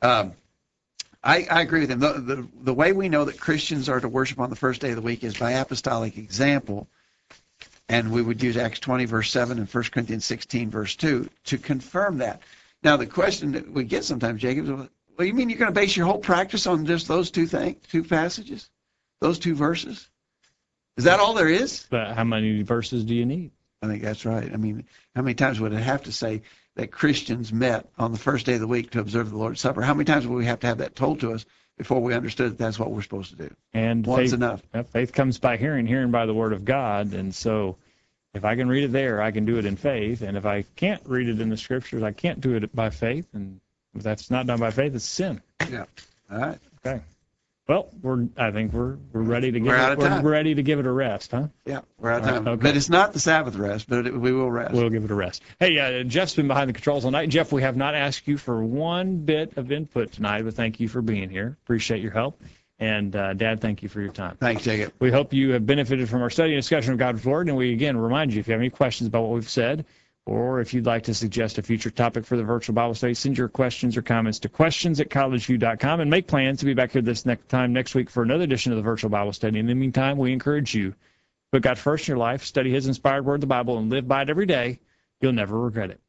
I agree with him. The way we know that Christians are to worship on the first day of the week is by apostolic example, and we would use Acts 20, verse 7, and 1 Corinthians 16, verse 2 to confirm that. Now, the question that we get sometimes, Jacob, is, well, you mean you're going to base your whole practice on just those two passages, those two verses? Is that all there is? But how many verses do you need? I think that's right. I mean, how many times would it have to say that Christians met on the first day of the week to observe the Lord's Supper? How many times would we have to have that told to us before we understood that that's what we're supposed to do? And once enough. Faith comes by hearing, hearing by the Word of God. And so if I can read it there, I can do it in faith. And if I can't read it in the Scriptures, I can't do it by faith. And if that's not done by faith, it's sin. Yeah. All right. Okay. Well, I think we're ready to ready to give it a rest, huh? Yeah, we're out of time. Okay. But it's not the Sabbath rest, but we will rest. We'll give it a rest. Hey, Jeff's been behind the controls all night. Jeff, we have not asked you for one bit of input tonight, but thank you for being here. Appreciate your help. And Dad, thank you for your time. Thanks, Jacob. We hope you have benefited from our study and discussion of God's Word. And we, again, remind you, if you have any questions about what we've said, or if you'd like to suggest a future topic for the virtual Bible study, send your questions or comments to questions@collegeview.com and make plans to be back here this next week for another edition of the virtual Bible study. In the meantime, we encourage you to put God first in your life, study His inspired Word, the Bible, and live by it every day. You'll never regret it.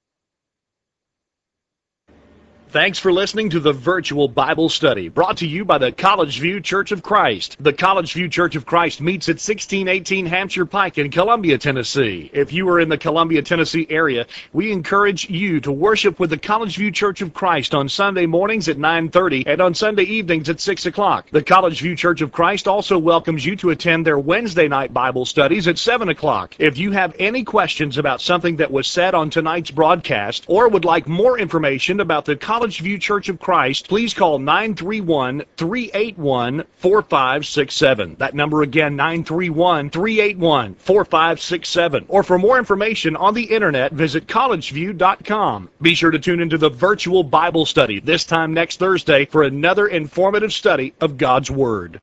Thanks for listening to the Virtual Bible Study, brought to you by the College View Church of Christ. The College View Church of Christ meets at 1618 Hampshire Pike in Columbia, Tennessee. If you are in the Columbia, Tennessee area, we encourage you to worship with the College View Church of Christ on Sunday mornings at 9:30 and on Sunday evenings at 6 o'clock. The College View Church of Christ also welcomes you to attend their Wednesday night Bible studies at 7 o'clock. If you have any questions about something that was said on tonight's broadcast or would like more information about the College View Church of Christ, please call 931-381-4567. That number again, 931-381-4567. Or for more information on the internet, visit collegeview.com. Be sure to tune into the virtual Bible study this time next Thursday for another informative study of God's Word.